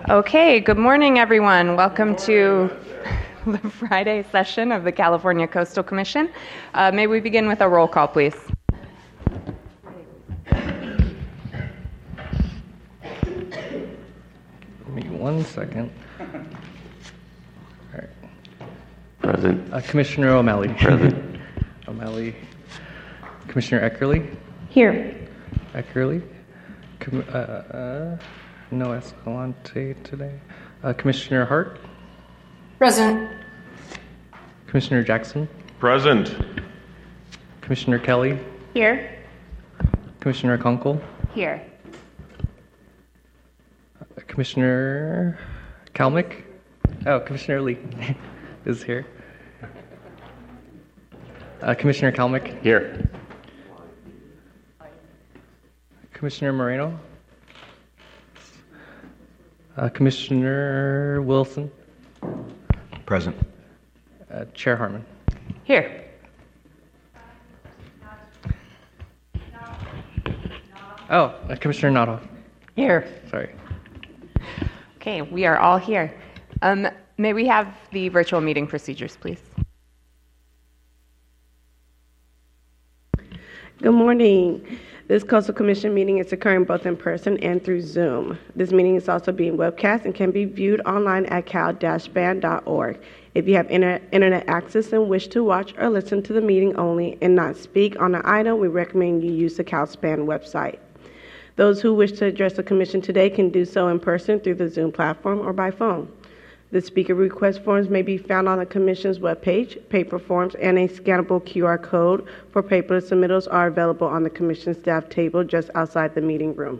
Okay, good morning, everyone. Welcome to the Friday session of the California Coastal Commission. May we begin with a roll call, please? Give me 1 second. All right. Present. Commissioner O'Malley. Present. O'Malley. Commissioner Eckerly. Here. Eckerly. No Escalante today. Commissioner Hart. Present. Commissioner Jackson. Present. Commissioner Kelly. Here. Commissioner Kunkel. Here. Commissioner Kalmick. Oh, Commissioner Lee is here. Commissioner Kalmick. Here. Commissioner Moreno. Commissioner Wilson. Present. Chair Harmon. Here. Oh, Commissioner Noddle. Here. Sorry. Okay, we are all here. May we have the virtual meeting procedures, please? Good morning. This Coastal Commission meeting is occurring both in person and through Zoom. This meeting is also being webcast and can be viewed online at cal-span.org. If you have internet access and wish to watch or listen to the meeting only and not speak on an item, we recommend you use the CalSpan website. Those who wish to address the Commission today can do so in person through the Zoom platform or by phone. The speaker request forms may be found on the Commission's webpage. Paper forms and a scannable QR code for paper submittals are available on the Commission staff table just outside the meeting room.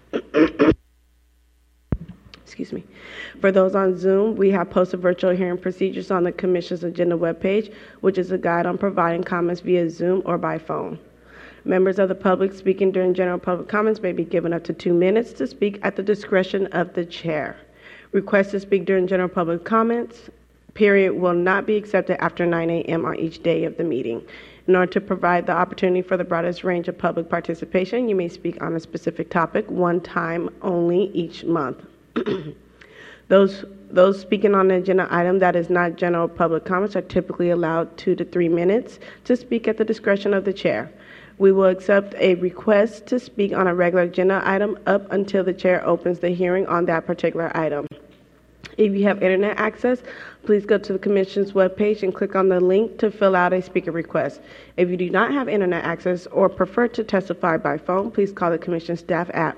Excuse me. For those on Zoom, we have posted virtual hearing procedures on the Commission's agenda webpage, which is a guide on providing comments via Zoom or by phone. Members of the public speaking during general public comments may be given up to 2 minutes to speak at the discretion of the chair. Requests to speak during general public comments period will not be accepted after 9 a.m. on each day of the meeting. In order to provide the opportunity for the broadest range of public participation, you may speak on a specific topic one time only each month. Those speaking on an agenda item that is not general public comments are typically allowed 2 to 3 minutes to speak at the discretion of the chair. We will accept a request to speak on a regular agenda item up until the chair opens the hearing on that particular item. If you have internet access, please go to the Commission's webpage and click on the link to fill out a speaker request. If you do not have internet access or prefer to testify by phone, please call the Commission staff at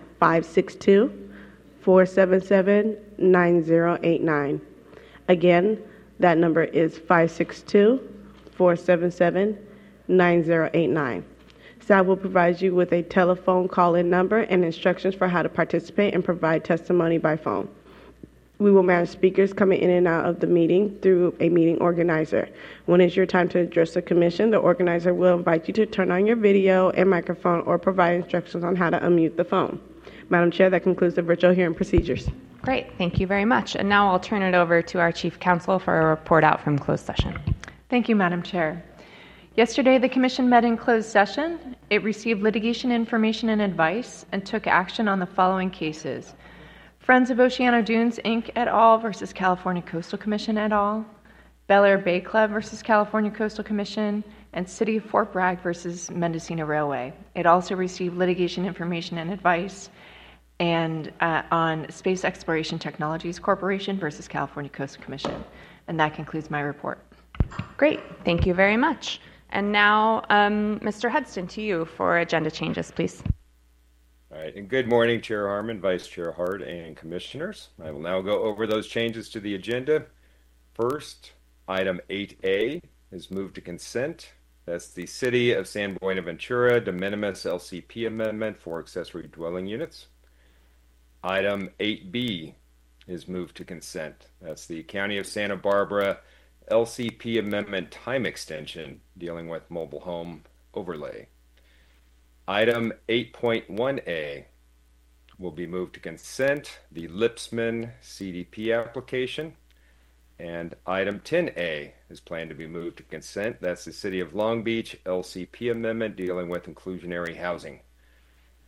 562-477-9089. Again, that number is 562-477-9089. Staff will provide you with a telephone call-in number and instructions for how to participate and provide testimony by phone. We will manage speakers coming in and out of the meeting through a meeting organizer. When it's your time to address the Commission, the organizer will invite you to turn on your video and microphone or provide instructions on how to unmute the phone. Madam Chair, that concludes the virtual hearing procedures. Great, thank you very much. And now I'll turn it over to our Chief Counsel for a report out from closed session. Thank you, Madam Chair. Yesterday, the Commission met in closed session. It received litigation information and advice and took action on the following cases: Friends of Oceano Dunes, Inc. et al. Versus California Coastal Commission et al., Bel Air Bay Club versus California Coastal Commission, and City of Fort Bragg versus Mendocino Railway. It also received litigation information and advice and on Space Exploration Technologies Corporation versus California Coastal Commission. And that concludes my report. Great, thank you very much. And now, Mr. Hudson, to you for agenda changes, please. All right, and good morning, Chair Harmon, Vice Chair Hart, and Commissioners. I will now go over those changes to the agenda. First, item 8A is moved to consent. That's the City of San Buenaventura de minimis LCP amendment for accessory dwelling units. Item 8B is moved to consent. That's the County of Santa Barbara LCP amendment time extension dealing with mobile home overlay. Item 8.1A will be moved to consent, the Lipsman CDP application. And item 10A is planned to be moved to consent. That's the City of Long Beach LCP amendment dealing with inclusionary housing.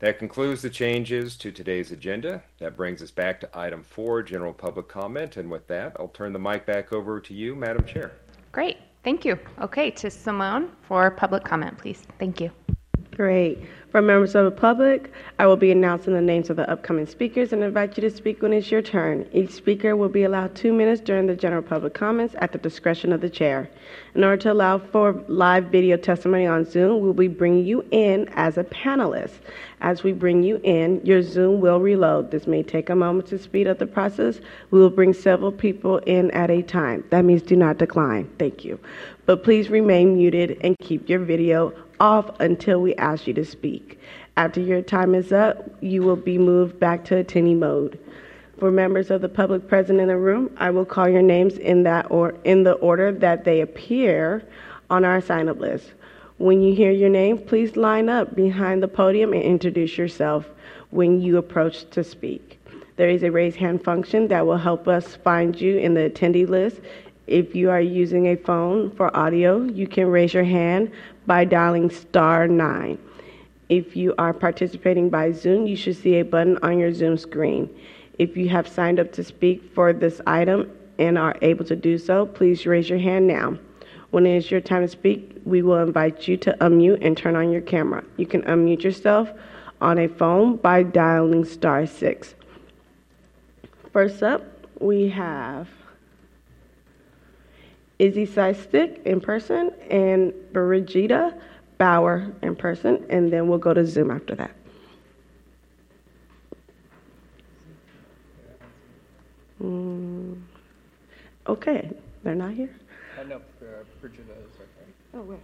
That concludes the changes to today's agenda. That brings us back to item 4, general public comment. And with that, I'll turn the mic back over to you, Madam Chair. Great. Thank you. Okay, to Simone for public comment, please. Thank you. Great. For members of the public, I will be announcing the names of the upcoming speakers and invite you to speak when it's your turn. Each speaker will be allowed 2 minutes during the general public comments at the discretion of the chair. In order to allow for live video testimony on Zoom, we'll be bringing you in as a panelist. As we bring you in, your Zoom will reload. This may take a moment to speed up the process. We will bring several people in at a time. That means do not decline. Thank you. But please remain muted and keep your video off until we ask you to speak. After your time is up, you will be moved back to attendee mode. For members of the public present in the room, I will call your names in the order that they appear on our sign-up list. When you hear your name, please line up behind the podium and introduce yourself when you approach to speak. There is a raise hand function that will help us find you in the attendee list. If you are using a phone for audio, you can raise your hand by dialing *9. If you are participating by Zoom, you should see a button on your Zoom screen. If you have signed up to speak for this item and are able to do so, please raise your hand now. When it is your time to speak, we will invite you to unmute and turn on your camera. You can unmute yourself on a phone by dialing *6. First up, we have Izzy Seistic in person and Brigitta Bauer in person, and then we'll go to Zoom after that. Okay, they're not here? No, Brigitta is okay. Oh, wait.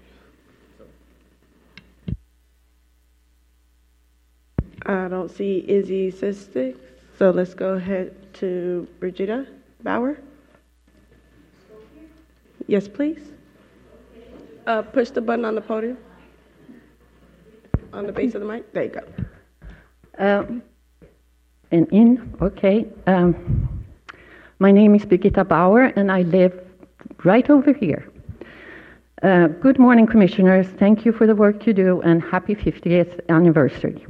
I don't see Izzy Seistic, so let's go ahead to Brigitta Bauer. Yes, please. Push the button on the podium. On the base of the mic. There you go. Okay. My name is Brigitta Bauer, and I live right over here. Good morning, Commissioners. Thank you for the work you do, and happy 50th anniversary.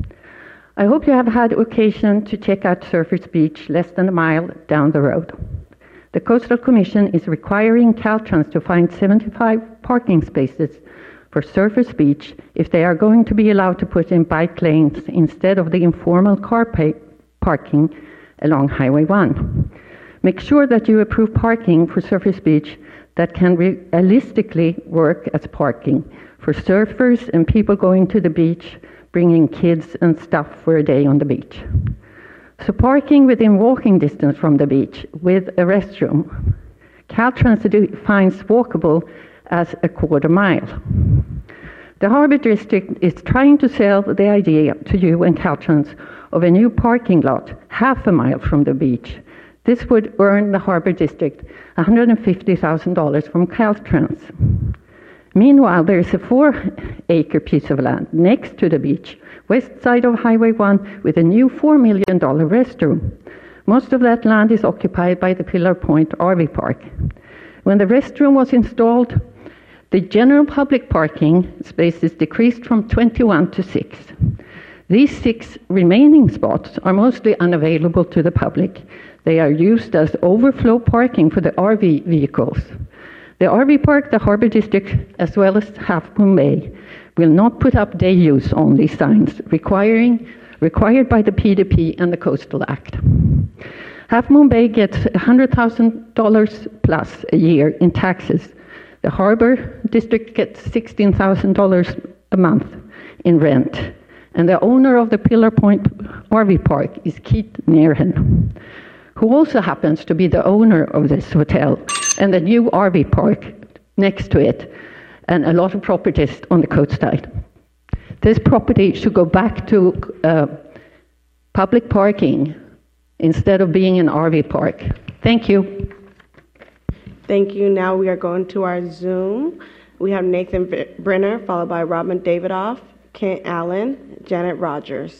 I hope you have had occasion to check out Surfers Beach less than a mile down the road. The Coastal Commission is requiring Caltrans to find 75 parking spaces for Surfers Beach if they are going to be allowed to put in bike lanes instead of the informal car parking along Highway 1. Make sure that you approve parking for Surfers Beach that can realistically work as parking for surfers and people going to the beach, bringing kids and stuff for a day on the beach. So parking within walking distance from the beach with a restroom. Caltrans defines walkable as a quarter mile. The Harbor District is trying to sell the idea to you and Caltrans of a new parking lot half a mile from the beach. This would earn the Harbor District $150,000 from Caltrans. Meanwhile, there is a 4-acre piece of land next to the beach, west side of Highway 1, with a new $4 million restroom. Most of that land is occupied by the Pillar Point RV Park. When the restroom was installed, the general public parking spaces decreased from 21 to 6. These 6 remaining spots are mostly unavailable to the public. They are used as overflow parking for the RV vehicles. The RV Park, the Harbor District, as well as Half Moon Bay, will not put up day use only signs required by the PDP and the Coastal Act. Half Moon Bay gets $100,000 plus a year in taxes. The Harbor District gets $16,000 a month in rent. And the owner of the Pillar Point RV Park is Keith Nearhan, who also happens to be the owner of this hotel and the new RV park next to it, and a lot of properties on the coastside. This property should go back to public parking instead of being an RV park. Thank you. Thank you. Now we are going to our Zoom. We have Nathan Brenner, followed by Robin Davidoff, Kent Allen, Janet Rogers.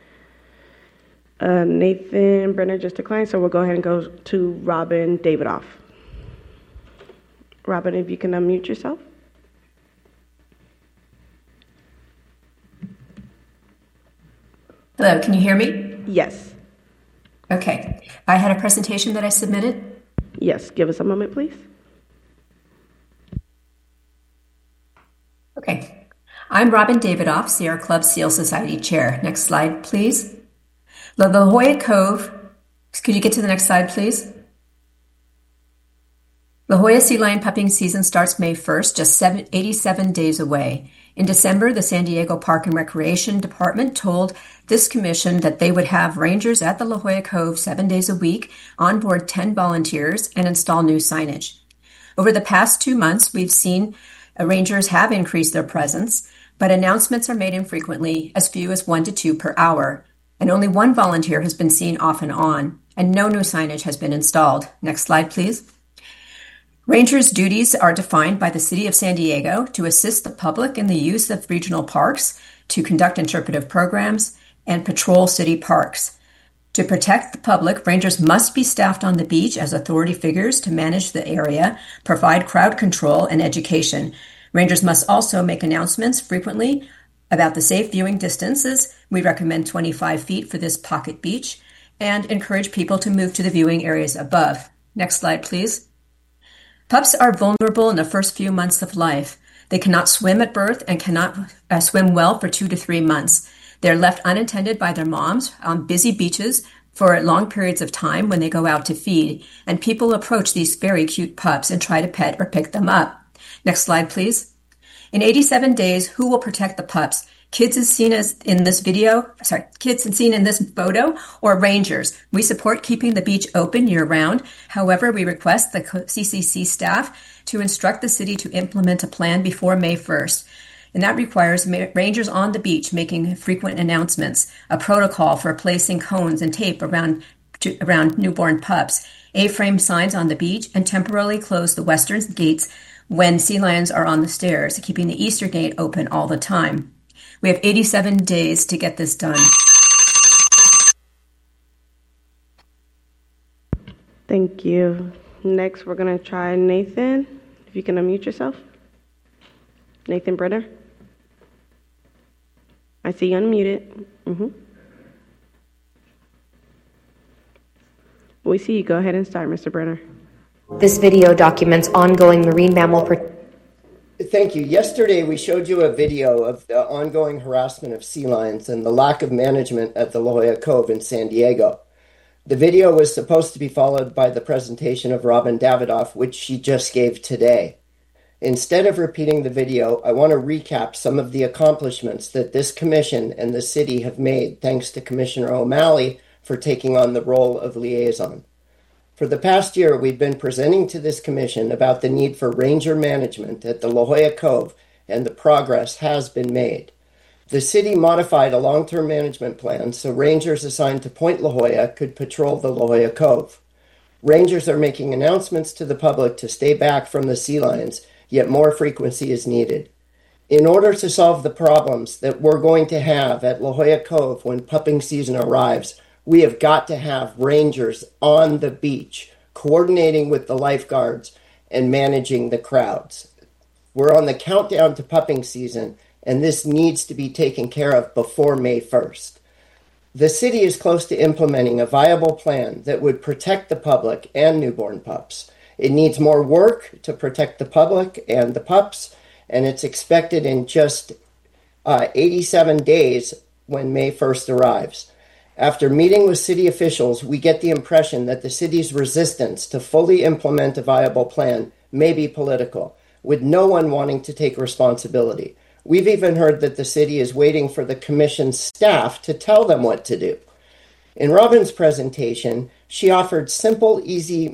Nathan Brenner just declined, so we'll go ahead and go to Robin Davidoff. Robin, if you can unmute yourself. Hello, can you hear me? Yes. Okay. I had a presentation that I submitted. Yes. Give us a moment, please. Okay. I'm Robin Davidoff, Sierra Club Seal Society Chair. Next slide, please. La Jolla Cove. Could you get to the next slide, please? La Jolla Sea Lion pupping season starts May 1st, just 87 days away. In December, the San Diego Park and Recreation Department told this commission that they would have rangers at the La Jolla Cove 7 days a week, onboard 10 volunteers, and install new signage. Over the past 2 months, we've seen rangers have increased their presence, but announcements are made infrequently, as few as 1 to 2 per hour. And only one volunteer has been seen off and on, and no new signage has been installed. Next slide, please. Rangers' duties are defined by the City of San Diego to assist the public in the use of regional parks, to conduct interpretive programs, and patrol city parks. To protect the public, rangers must be staffed on the beach as authority figures to manage the area, provide crowd control, and education. Rangers must also make announcements frequently about the safe viewing distances. We recommend 25 feet for this pocket beach, and encourage people to move to the viewing areas above. Next slide, please. Pups are vulnerable in the first few months of life. They cannot swim at birth and cannot swim well for 2 to 3 months. They're left unattended by their moms on busy beaches for long periods of time when they go out to feed, and people approach these very cute pups and try to pet or pick them up. Next slide, please. In 87 days, who will protect the pups? Kids as seen in this photo, or rangers? We support keeping the beach open year-round. However, we request the CCC staff to instruct the city to implement a plan before May 1st. And that requires rangers on the beach making frequent announcements, a protocol for placing cones and tape around newborn pups, A-frame signs on the beach, and temporarily close the western gates when sea lions are on the stairs, keeping the eastern gate open all the time. We have 87 days to get this done. Thank you. Next, we're going to try Nathan. If you can unmute yourself. Nathan Brenner. I see you unmuted. We see you. Go ahead and start, Mr. Brenner. This video documents ongoing marine mammal Thank you. Yesterday, we showed you a video of the ongoing harassment of sea lions and the lack of management at the La Jolla Cove in San Diego. The video was supposed to be followed by the presentation of Robin Davidoff, which she just gave today. Instead of repeating the video, I want to recap some of the accomplishments that this commission and the city have made, thanks to Commissioner O'Malley for taking on the role of liaison. For the past year, we've been presenting to this commission about the need for ranger management at the La Jolla Cove, and the progress has been made. The city modified a long-term management plan so rangers assigned to Point La Jolla could patrol the La Jolla Cove. Rangers are making announcements to the public to stay back from the sea lions, yet more frequency is needed. In order to solve the problems that we're going to have at La Jolla Cove when pupping season arrives, we have got to have rangers on the beach, coordinating with the lifeguards and managing the crowds. We're on the countdown to pupping season, and this needs to be taken care of before May 1st. The city is close to implementing a viable plan that would protect the public and newborn pups. It needs more work to protect the public and the pups, and it's expected in just 87 days when May 1st arrives. After meeting with city officials, we get the impression that the city's resistance to fully implement a viable plan may be political, with no one wanting to take responsibility. We've even heard that the city is waiting for the commission's staff to tell them what to do. In Robin's presentation, she offered simple, easy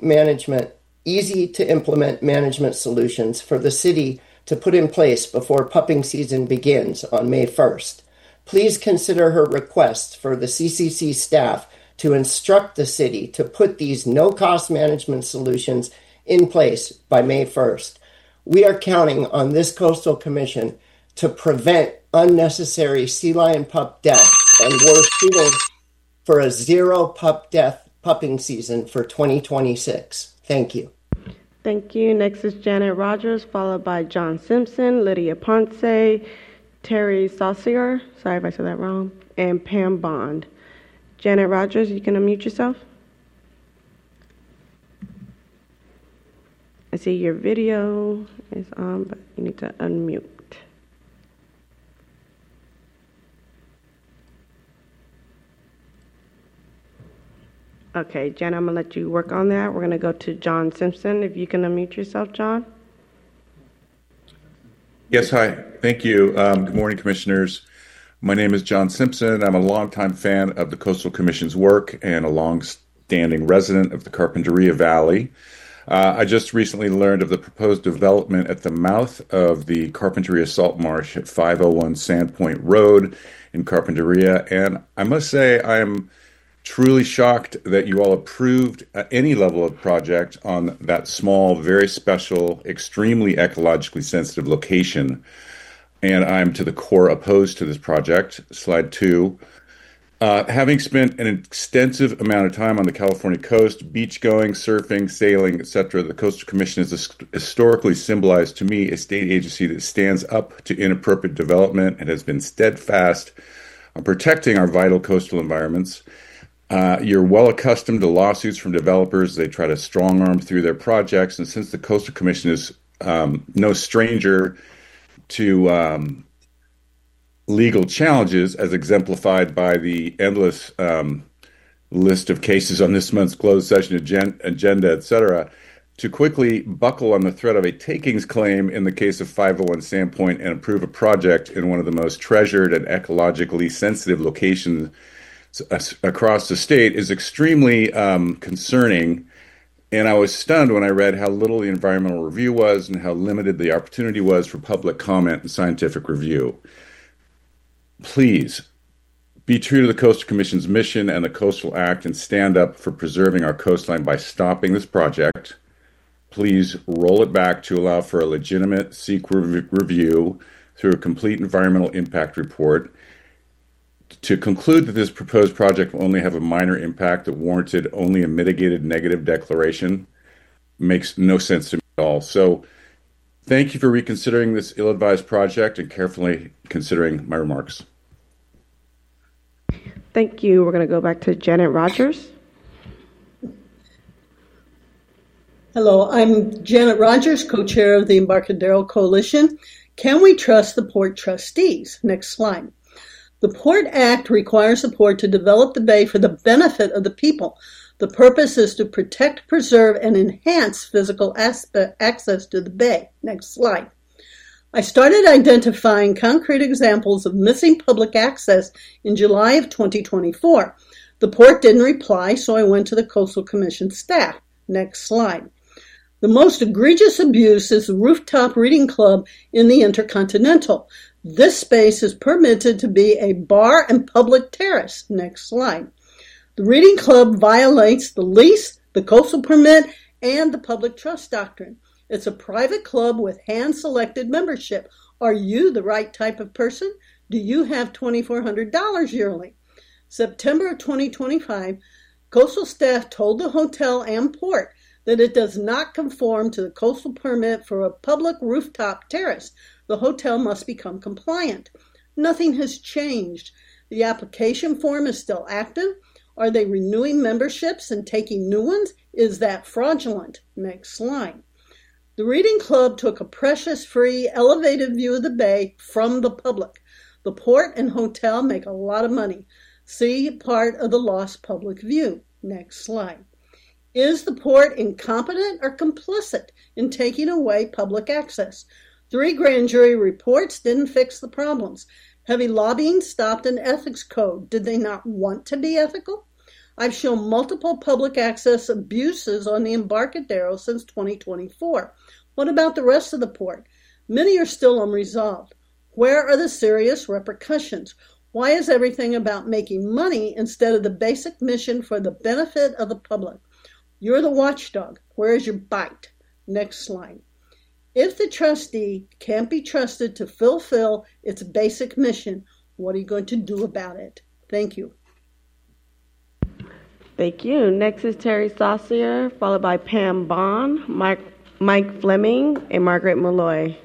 to implement management solutions for the city to put in place before pupping season begins on May 1st. Please consider her request for the CCC staff to instruct the city to put these no-cost management solutions in place by May 1st. We are counting on this Coastal Commission to prevent unnecessary sea lion pup death, and we're shooting for a zero pup death pupping season for 2026. Thank you. Thank you. Next is Janet Rogers, followed by John Simpson, Lydia Ponce, Terry Saucier, sorry if I said that wrong, and Pam Bond. Janet Rogers, you can unmute yourself. I see your video is on, but you need to unmute. Okay, Jen, I'm going to let you work on that. We're going to go to John Simpson. If you can unmute yourself, John. Yes, hi. Thank you. Good morning, Commissioners. My name is John Simpson. I'm a longtime fan of the Coastal Commission's work and a long-standing resident of the Carpinteria Valley. I just recently learned of the proposed development at the mouth of the Carpinteria Salt Marsh at 501 Sandpoint Road in Carpinteria, and I must say I am truly shocked that you all approved any level of project on that small, very special, extremely ecologically sensitive location. And I'm to the core opposed to this project. Slide 2. Having spent an extensive amount of time on the California coast, beach going, surfing, sailing, etc., the Coastal Commission is historically symbolized to me a state agency that stands up to inappropriate development and has been steadfast on protecting our vital coastal environments. You're well accustomed to lawsuits from developers. They try to strong arm through their projects. And since the Coastal Commission is no stranger to legal challenges, as exemplified by the endless list of cases on this month's closed session agenda, et cetera, to quickly buckle on the threat of a takings claim in the case of 501 Sandpoint and approve a project in one of the most treasured and ecologically sensitive locations across the state is extremely concerning. And I was stunned when I read how little the environmental review was and how limited the opportunity was for public comment and scientific review. Please be true to the Coastal Commission's mission and the Coastal Act and stand up for preserving our coastline by stopping this project. Please roll it back to allow for a legitimate CEQA review through a complete environmental impact report. To conclude that this proposed project will only have a minor impact that warranted only a mitigated negative declaration makes no sense to me at all. So thank you for reconsidering this ill-advised project and carefully considering my remarks. Thank you. We're going to go back to Janet Rogers. Hello, I'm Janet Rogers, co-chair of the Embarcadero Coalition. Can we trust the port trustees? Next slide. The Port Act requires the port to develop the bay for the benefit of the people. The purpose is to protect, preserve, and enhance physical access to the bay. Next slide. I started identifying concrete examples of missing public access in July of 2024. The port didn't reply, so I went to the Coastal Commission staff. Next slide. The most egregious abuse is the rooftop reading club in the Intercontinental. This space is permitted to be a bar and public terrace. Next slide. The reading club violates the lease, the coastal permit, and the public trust doctrine. It's a private club with hand-selected membership. Are you the right type of person? Do you have $2,400 yearly? September of 2025, coastal staff told the hotel and port that it does not conform to the coastal permit for a public rooftop terrace. The hotel must become compliant. Nothing has changed. The application form is still active. Are they renewing memberships and taking new ones? Is that fraudulent? Next slide. The Reading Club took a precious, free, elevated view of the bay from the public. The port and hotel make a lot of money. See part of the lost public view. Next slide. Is the port incompetent or complicit in taking away public access? 3 grand jury reports didn't fix the problems. Heavy lobbying stopped an ethics code. Did they not want to be ethical? I've shown multiple public access abuses on the Embarcadero since 2024. What about the rest of the port? Many are still unresolved. Where are the serious repercussions? Why is everything about making money instead of the basic mission for the benefit of the public? You're the watchdog. Where is your bite? Next slide. If the trustee can't be trusted to fulfill its basic mission, what are you going to do about it? Thank you. Thank you. Next is Terry Saucier, followed by Pam Bond, Mike Fleming, and Margaret Malloy.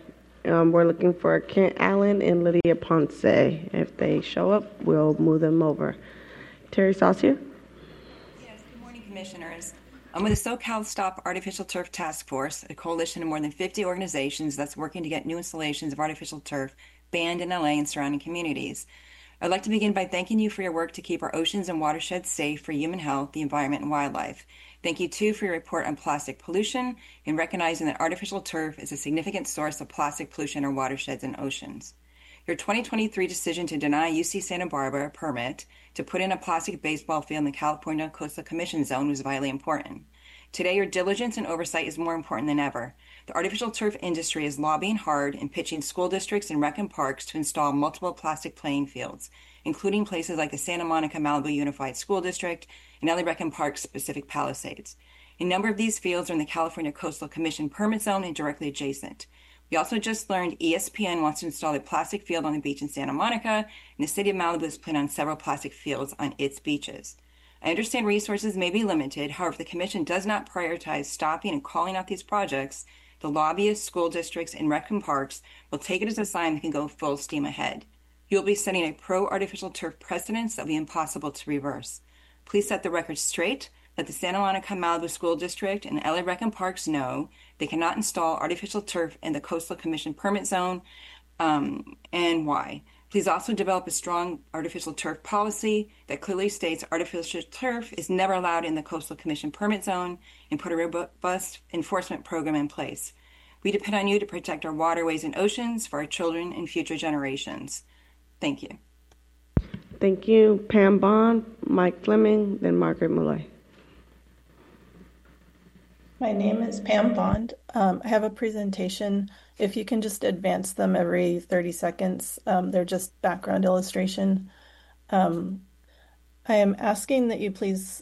We're looking for Kent Allen and Lydia Ponce. If they show up, we'll move them over. Terry Saucier? Yes, good morning, Commissioners. I'm with the SoCal Stop Artificial Turf Task Force, a coalition of more than 50 organizations that's working to get new installations of artificial turf banned in LA and surrounding communities. I'd like to begin by thanking you for your work to keep our oceans and watersheds safe for human health, the environment, and wildlife. Thank you, too, for your report on plastic pollution and recognizing that artificial turf is a significant source of plastic pollution in our watersheds and oceans. Your 2023 decision to deny UC Santa Barbara a permit to put in a plastic baseball field in the California Coastal Commission zone was vitally important. Today, your diligence and oversight is more important than ever. The artificial turf industry is lobbying hard and pitching school districts and rec and parks to install multiple plastic playing fields, including places like the Santa Monica Malibu Unified School District and LA Rec and Parks Pacific Palisades. A number of these fields are in the California Coastal Commission permit zone and directly adjacent. We also just learned ESPN wants to install a plastic field on the beach in Santa Monica, and the city of Malibu is planning on several plastic fields on its beaches. I understand resources may be limited. However, if the Commission does not prioritize stopping and calling out these projects, the lobbyists, school districts, and rec and parks will take it as a sign they can go full steam ahead. You will be setting a pro-artificial turf precedence that will be impossible to reverse. Please set the record straight. Let the Santa Monica Malibu School District and LA Rec and Parks know they cannot install artificial turf in the Coastal Commission permit zone, and why. Please also develop a strong artificial turf policy that clearly states artificial turf is never allowed in the Coastal Commission permit zone, and put a robust enforcement program in place. We depend on you to protect our waterways and oceans for our children and future generations. Thank you. Thank you. Pam Bond, Mike Fleming, then Margaret Malloy. My name is Pam Bond. I have a presentation. If you can just advance them every 30 seconds, they're just background illustration. I am asking that you please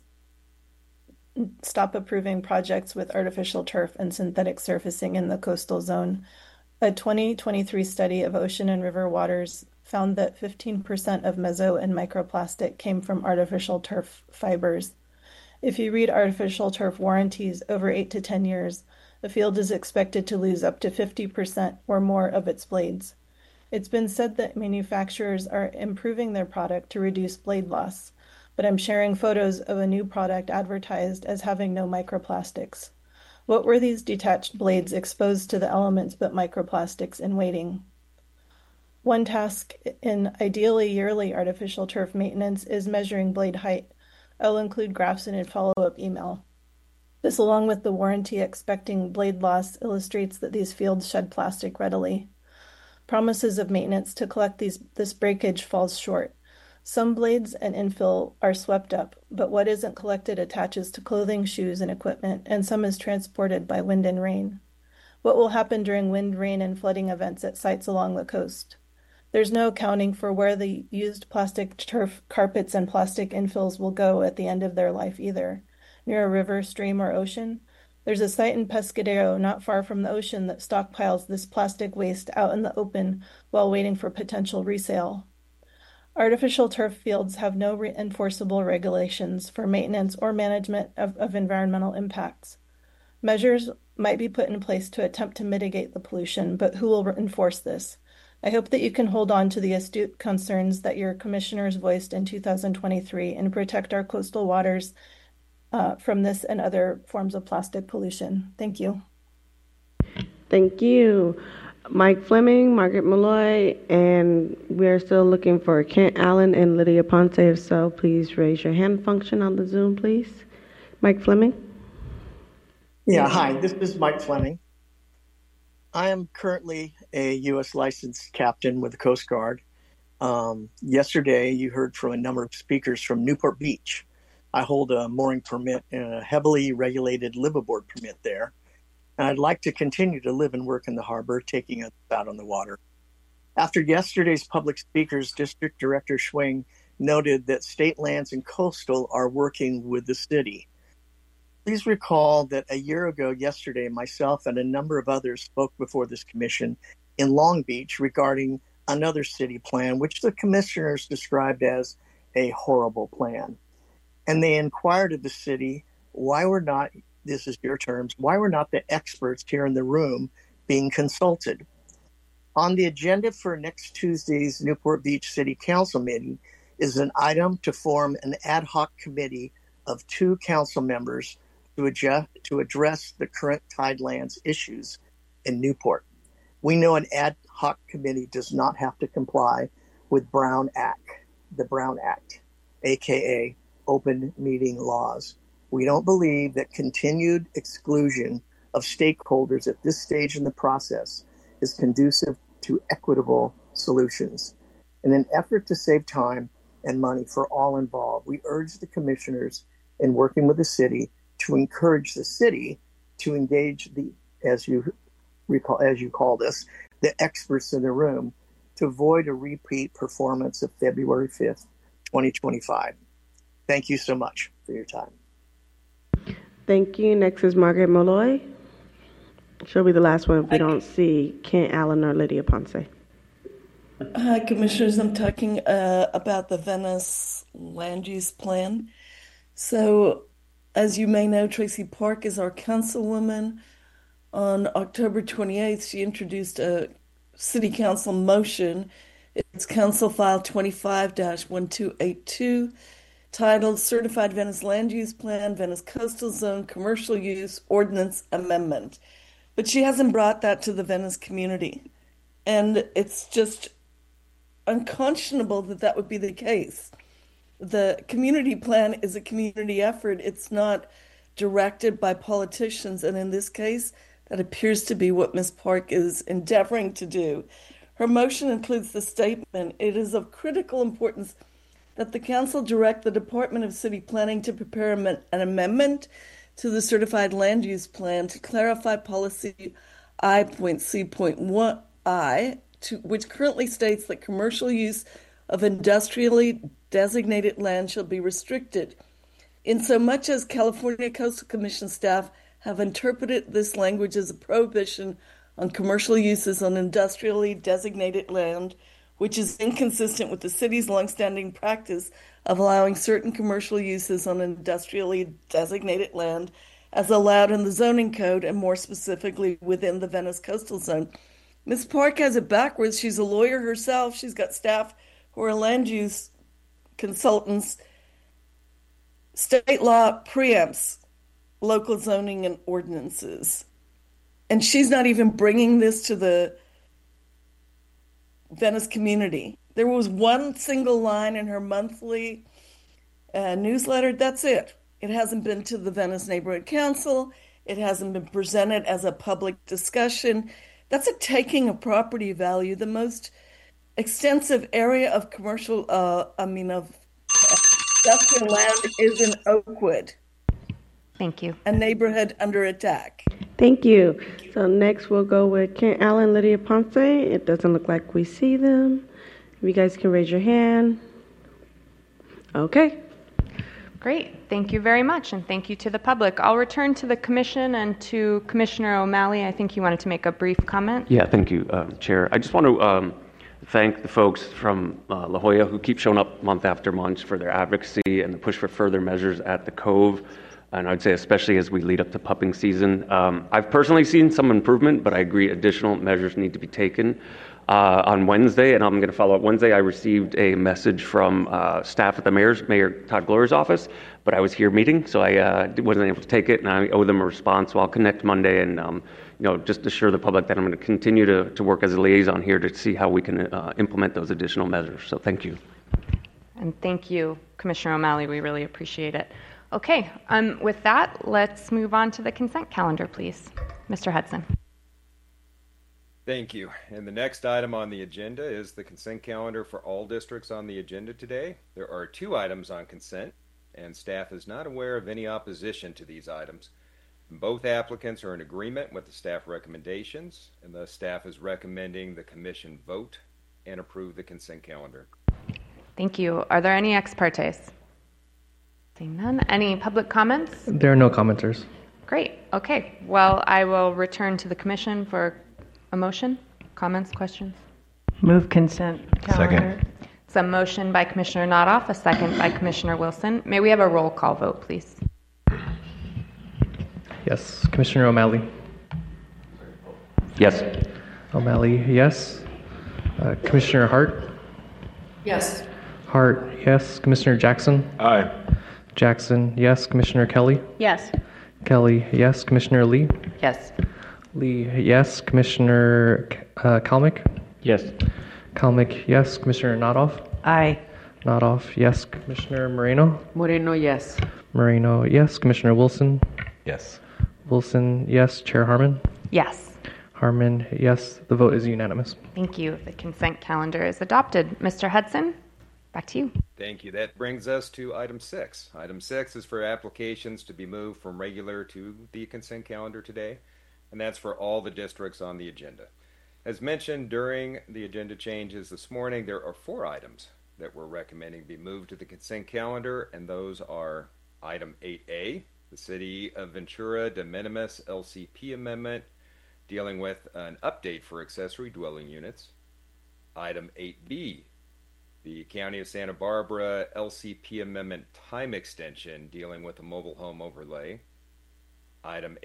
stop approving projects with artificial turf and synthetic surfacing in the coastal zone. A 2023 study of ocean and river waters found that 15% of meso and microplastic came from artificial turf fibers. If you read artificial turf warranties over 8 to 10 years, the field is expected to lose up to 50% or more of its blades. It's been said that manufacturers are improving their product to reduce blade loss, but I'm sharing photos of a new product advertised as having no microplastics. What were these detached blades exposed to the elements but microplastics in waiting? One task in ideally yearly artificial turf maintenance is measuring blade height. I'll include graphs in a follow-up email. This, along with the warranty expecting blade loss, illustrates that these fields shed plastic readily. Promises of maintenance to collect this breakage falls short. Some blades and infill are swept up, but what isn't collected attaches to clothing, shoes, and equipment, and some is transported by wind and rain. What will happen during wind, rain, and flooding events at sites along the coast? There's no accounting for where the used plastic turf carpets and plastic infills will go at the end of their life either. Near a river, stream, or ocean, there's a site in Pescadero not far from the ocean that stockpiles this plastic waste out in the open while waiting for potential resale. Artificial turf fields have no enforceable regulations for maintenance or management of environmental impacts. Measures might be put in place to attempt to mitigate the pollution, but who will enforce this? I hope that you can hold on to the astute concerns that your commissioners voiced in 2023 and protect our coastal waters from this and other forms of plastic pollution. Thank you. Thank you. Mike Fleming, Margaret Malloy, and we're still looking for Kent Allen and Lydia Ponce. If so, please raise your hand function on the Zoom, please. Mike Fleming. Yeah, hi, this is Mike Fleming. I am currently a U.S. licensed captain with the Coast Guard. Yesterday, you heard from a number of speakers from Newport Beach. I hold a mooring permit and a heavily regulated liveaboard permit there. And I'd like to continue to live and work in the harbor, taking us out on the water. After yesterday's public speakers, District Director Schwing noted that state lands and coastal are working with the city. Please recall that a year ago yesterday, myself and a number of others spoke before this commission in Long Beach regarding another city plan, which the commissioners described as a horrible plan. And they inquired of the city, why we're not, this is your terms, why we're not the experts here in the room being consulted. On the agenda for next Tuesday's Newport Beach City Council meeting is an item to form an ad hoc committee of 2 council members to address the current Tidelands issues in Newport. We know an ad hoc committee does not have to comply with the Brown Act, aka open meeting laws. We don't believe that continued exclusion of stakeholders at this stage in the process is conducive to equitable solutions. In an effort to save time and money for all involved, we urge the commissioners in working with the city to encourage the city to engage as you call this, the experts in the room to avoid a repeat performance of February 5th, 2025. Thank you so much for your time. Thank you. Next is Margaret Molloy. She'll be the last one if we don't see Kent Allen or Lydia Ponce. Hi, Commissioners. I'm talking about the Venice land use plan. So, as you may know, Tracy Park is our councilwoman. On October 28th, she introduced a City Council motion. It's Council File 25-1282, titled Certified Venice Land Use Plan, Venice Coastal Zone Commercial Use Ordinance Amendment. But she hasn't brought that to the Venice community. And it's just unconscionable that that would be the case. The community plan is a community effort. It's not directed by politicians. And in this case, that appears to be what Ms. Park is endeavoring to do. Her motion includes the statement, "It is of critical importance that the Council direct the Department of City Planning to prepare an amendment to the Certified Land Use Plan to clarify policy I.C.1I, which currently states that commercial use of industrially designated land shall be restricted. Insomuch as California Coastal Commission staff have interpreted this language as a prohibition on commercial uses on industrially designated land, which is inconsistent with the city's longstanding practice of allowing certain commercial uses on industrially designated land as allowed in the zoning code and more specifically within the Venice Coastal Zone." Ms. Park has it backwards. She's a lawyer herself. She's got staff who are land use consultants. State law preempts local zoning and ordinances. And she's not even bringing this to the Venice community. There was one single line in her monthly newsletter. That's it. It hasn't been to the Venice Neighborhood Council. It hasn't been presented as a public discussion. That's a taking of property value. The most extensive area of commercial, of industrial land is in Oakwood. Thank you. A neighborhood under attack. Thank you. So next we'll go with Kent Allen, Lydia Ponce. It doesn't look like we see them. If you guys can raise your hand. Okay. Great. Thank you very much, and thank you to the public. I'll return to the commission and to Commissioner O'Malley. I think you wanted to make a brief comment. Yeah, thank you, Chair. I just want to thank the folks from La Jolla who keep showing up month after month for their advocacy and the push for further measures at the Cove. And I'd say especially as we lead up to pupping season. I've personally seen some improvement, but I agree additional measures need to be taken. On Wednesday, and I'm going to follow up Wednesday, I received a message from staff at the Mayor Todd Gloria's office, but I was here meeting, so I wasn't able to take it, and I owe them a response. So I'll connect Monday and just assure the public that I'm going to continue to work as a liaison here to see how we can implement those additional measures. So thank you. And thank you, Commissioner O'Malley. We really appreciate it. Okay, with that, let's move on to the consent calendar, please. Mr. Hudson. Thank you. And the next item on the agenda is the consent calendar for all districts on the agenda today. There are 2 items on consent, and staff is not aware of any opposition to these items. Both applicants are in agreement with the staff recommendations, and the staff is recommending the commission vote and approve the consent calendar. Thank you. Are there any ex partes? Seeing none. Any public comments? There are no commenters. Great. Okay. Well, I will return to the commission for a motion, comments, questions. Move consent calendar. Second. It's a motion by Commissioner Nodoff, a second by Commissioner Wilson. May we have a roll call vote, please? Yes. Commissioner O'Malley. Yes. O'Malley, yes. Commissioner Hart? Yes. Hart, yes. Commissioner Jackson? Aye. Jackson, yes. Commissioner Kelly? Yes. Kelly, yes. Commissioner Lee? Yes. Lee, yes. Commissioner Kalmick? Yes. Kalmick, yes. Commissioner Nodoff? Aye. Nodoff, yes. Commissioner Moreno? Moreno, yes. Moreno, yes. Commissioner Wilson? Yes. Wilson, yes. Chair Harmon? Yes. Harmon, yes. The vote is unanimous. Thank you. The consent calendar is adopted. Mr. Hudson, back to you. Thank you. That brings us to item 6. Item 6 is for applications to be moved from regular to the consent calendar today, and that's for all the districts on the agenda. As mentioned during the agenda changes this morning, there are 4 items that we're recommending be moved to the consent calendar, and those are item 8A, the City of Ventura de minimis LCP amendment dealing with an update for accessory dwelling units. Item 8B, the County of Santa Barbara LCP amendment time extension dealing with a mobile home overlay. Item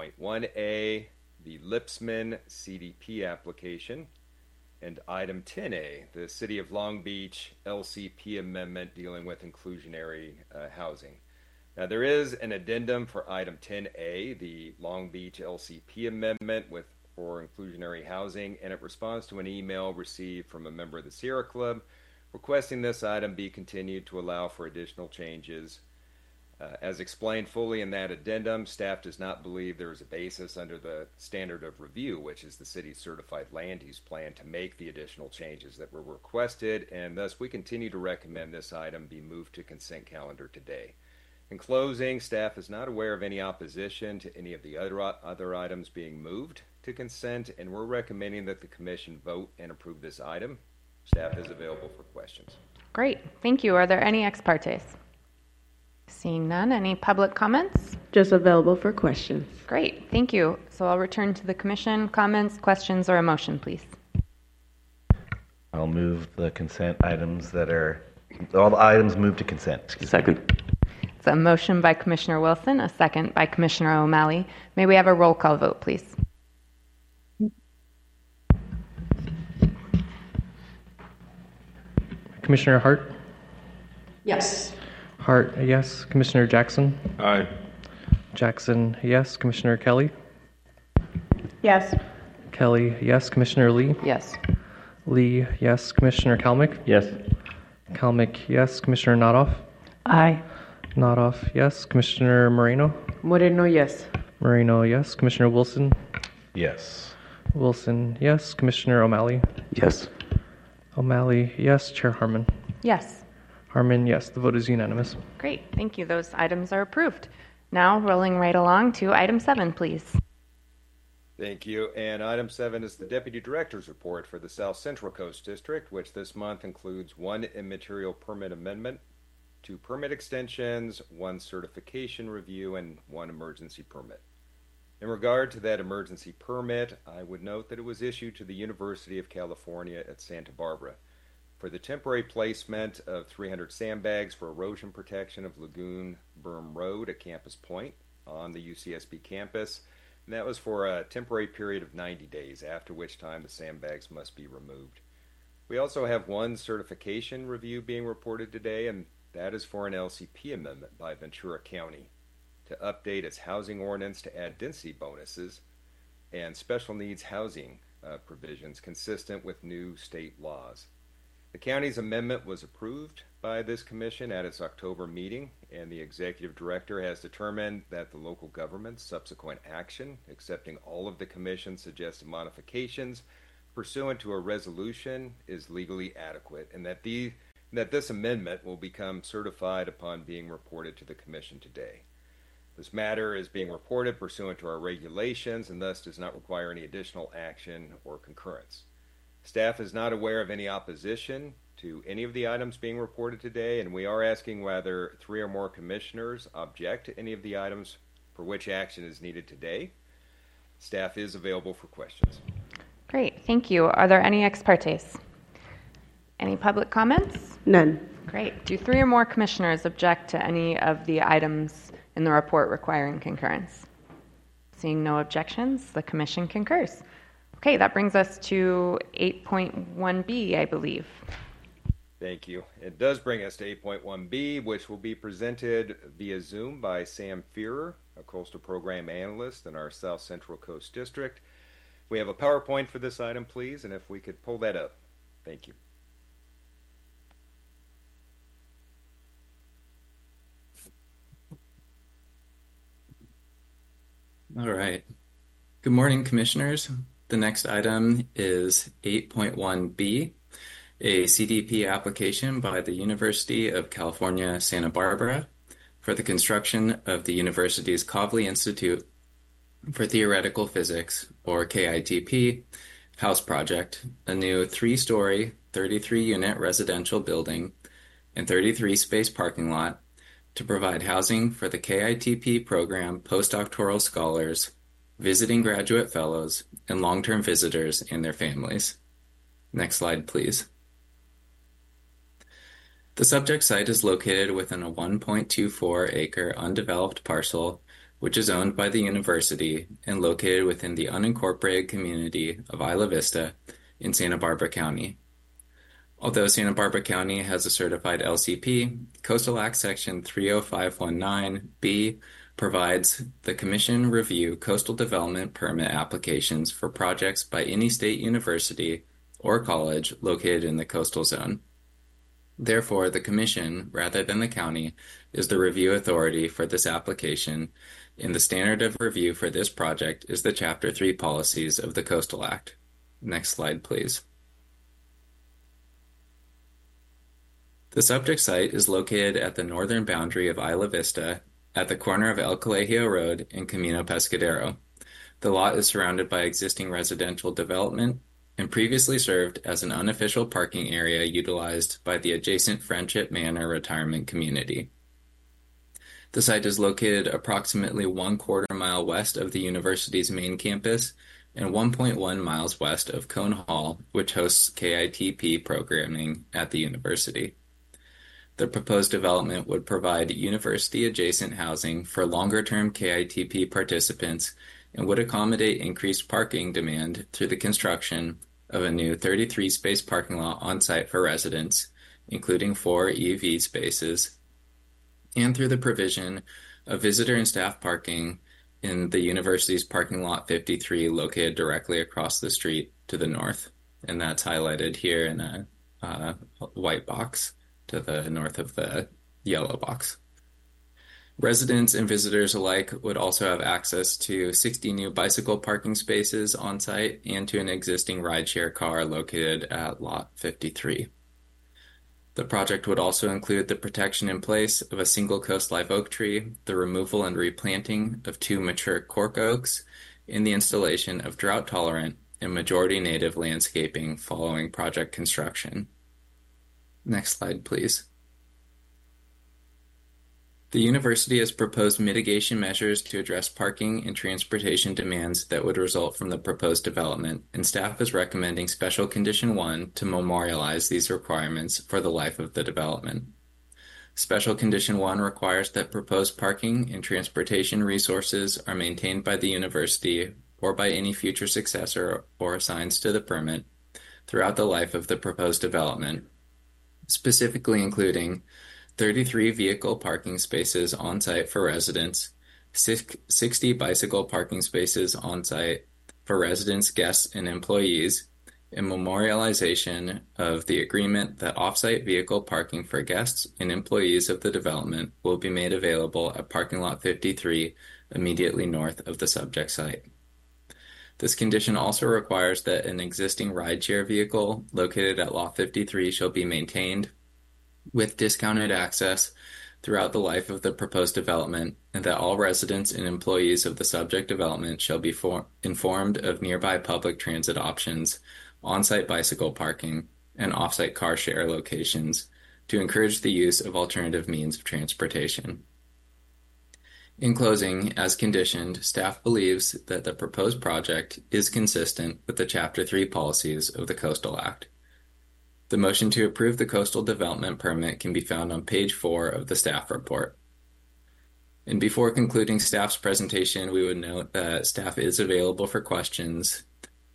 8.1A, the Lipsman CDP application. And item 10A, the City of Long Beach LCP amendment dealing with inclusionary housing. Now, there is an addendum for item 10A, the Long Beach LCP amendment for inclusionary housing, and it responds to an email received from a member of the Sierra Club requesting this item be continued to allow for additional changes. As explained fully in that addendum, staff does not believe there is a basis under the standard of review, which is the city's certified land use plan, to make the additional changes that were requested, and thus we continue to recommend this item be moved to consent calendar today. In closing, staff is not aware of any opposition to any of the other items being moved to consent, and we're recommending that the commission vote and approve this item. Staff is available for questions. Great. Thank you. Are there any ex partes? Seeing none, any public comments? Just available for questions. Great. Thank you. So I'll return to the commission. Comments, questions, or a motion, please. I'll move the consent items that are, all the items moved to consent. Second. It's a motion by Commissioner Wilson, a second by Commissioner O'Malley. May we have a roll call vote, please? Commissioner Hart? Yes. Hart, yes. Commissioner Jackson? Aye. Jackson, yes. Commissioner Kelly? Yes. Kelly, yes. Commissioner Lee? Yes. Lee, yes. Commissioner Kalmick? Yes. Kalmick, yes. Commissioner Nodoff? Aye. Nodoff, yes. Commissioner Moreno? Moreno, yes. Moreno, yes. Commissioner Wilson? Yes. Wilson, yes. Commissioner O'Malley? Yes. O'Malley, yes. Chair Harmon? Yes. Harmon, yes. The vote is unanimous. Great. Thank you. Those items are approved. Now, rolling right along to item 7, please. Thank you. And item 7 is the Deputy Director's report for the South Central Coast District, which this month includes 1 immaterial permit amendment, 2 permit extensions, 1 certification review, and 1 emergency permit. In regard to that emergency permit, I would note that it was issued to the University of California at Santa Barbara for the temporary placement of 300 sandbags for erosion protection of Lagoon Berm Road at Campus Point on the UCSB campus. And that was for a temporary period of 90 days, after which time the sandbags must be removed. We also have 1 certification review being reported today, and that is for an LCP amendment by Ventura County to update its housing ordinance to add density bonuses and special needs housing provisions consistent with new state laws. The county's amendment was approved by this commission at its October meeting, and the executive director has determined that the local government's subsequent action, accepting all of the commission's suggested modifications pursuant to a resolution, is legally adequate, and that this amendment will become certified upon being reported to the commission today. This matter is being reported pursuant to our regulations and thus does not require any additional action or concurrence. Staff is not aware of any opposition to any of the items being reported today, and we are asking whether 3 or more commissioners object to any of the items for which action is needed today. Staff is available for questions. Great. Thank you. Are there any ex partes? Any public comments? None. Great. Do 3 or more commissioners object to any of the items in the report requiring concurrence? Seeing no objections, the commission concurs. Okay, that brings us to 8.1B, I believe. Thank you. It does bring us to 8.1B, which will be presented via Zoom by Sam Fearer, a coastal program analyst in our South Central Coast District. We have a PowerPoint for this item, please, and if we could pull that up. Thank you. All right. Good morning, Commissioners. The next item is 8.1B, a CDP application by the University of California, Santa Barbara for the construction of the university's Kavli Institute for Theoretical Physics, or KITP, house project, a new 3-story, 33-unit residential building and 33-space parking lot to provide housing for the KITP program postdoctoral scholars, visiting graduate fellows, and long-term visitors and their families. Next slide, please. The subject site is located within a 1.24-acre undeveloped parcel, which is owned by the university and located within the unincorporated community of Isla Vista in Santa Barbara County. Although Santa Barbara County has a certified LCP, Coastal Act Section 30519B provides the Commission review coastal development permit applications for projects by any state university or college located in the coastal zone. Therefore, the Commission, rather than the County, is the review authority for this application, and the standard of review for this project is the Chapter 3 policies of the Coastal Act. Next slide, please. The subject site is located at the northern boundary of Isla Vista, at the corner of El Colegio Road and Camino Pescadero. The lot is surrounded by existing residential development and previously served as an unofficial parking area utilized by the adjacent Friendship Manor retirement community. The site is located approximately 1/4 mile west of the university's main campus and 1.1 miles west of Cone Hall, which hosts KITP programming at the university. The proposed development would provide university-adjacent housing for longer-term KITP participants and would accommodate increased parking demand through the construction of a new 33-space parking lot on-site for residents, including 4 EV spaces, and through the provision of visitor and staff parking in the university's parking lot 53 located directly across the street to the north. And that's highlighted here in a white box to the north of the yellow box. Residents and visitors alike would also have access to 60 new bicycle parking spaces on site and to an existing rideshare car located at Lot 53. The project would also include the protection in place of a single coast live oak tree, the removal and replanting of 2 mature cork oaks, and the installation of drought-tolerant and majority native landscaping following project construction. Next slide, please. The university has proposed mitigation measures to address parking and transportation demands that would result from the proposed development, and staff is recommending Special Condition 1 to memorialize these requirements for the life of the development. Special Condition 1 requires that proposed parking and transportation resources are maintained by the university or by any future successor or assigns to the permit throughout the life of the proposed development, specifically including 33 vehicle parking spaces on site for residents, 60 bicycle parking spaces on site for residents, guests, and employees, and memorialization of the agreement that off-site vehicle parking for guests and employees of the development will be made available at parking lot 53 immediately north of the subject site. This condition also requires that an existing rideshare vehicle located at lot 53 shall be maintained with discounted access throughout the life of the proposed development, and that all residents and employees of the subject development shall be informed of nearby public transit options, on-site bicycle parking, and off-site car share locations to encourage the use of alternative means of transportation. In closing, as conditioned, staff believes that the proposed project is consistent with the Chapter 3 policies of the Coastal Act. The motion to approve the coastal development permit can be found on page 4 of the staff report. And before concluding staff's presentation, we would note that staff is available for questions,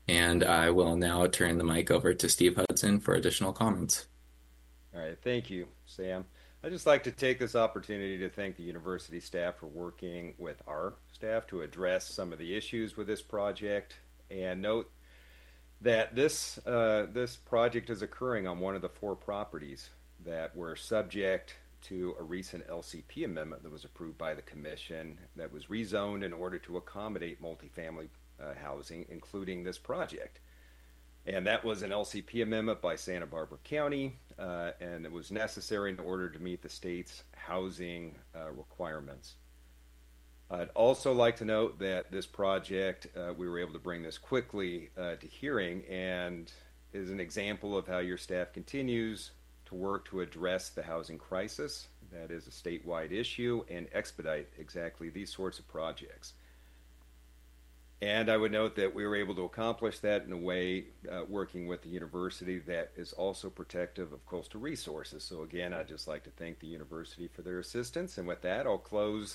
And I will now turn the mic over to Steve Hudson for additional comments. All right, thank you, Sam. I'd just like to take this opportunity to thank the university staff for working with our staff to address some of the issues with this project, and note that this project is occurring on one of the 4 properties that were subject to a recent LCP amendment that was approved by the commission that was rezoned in order to accommodate multifamily housing, including this project. And that was an LCP amendment by Santa Barbara County, and it was necessary in order to meet the state's housing requirements. I'd also like to note that this project, we were able to bring this quickly to hearing, and is an example of how your staff continues to work to address the housing crisis that is a statewide issue and expedite exactly these sorts of projects. And I would note that we were able to accomplish that in a way working with the university that is also protective of coastal resources. So again, I'd just like to thank the university for their assistance. And with that, I'll close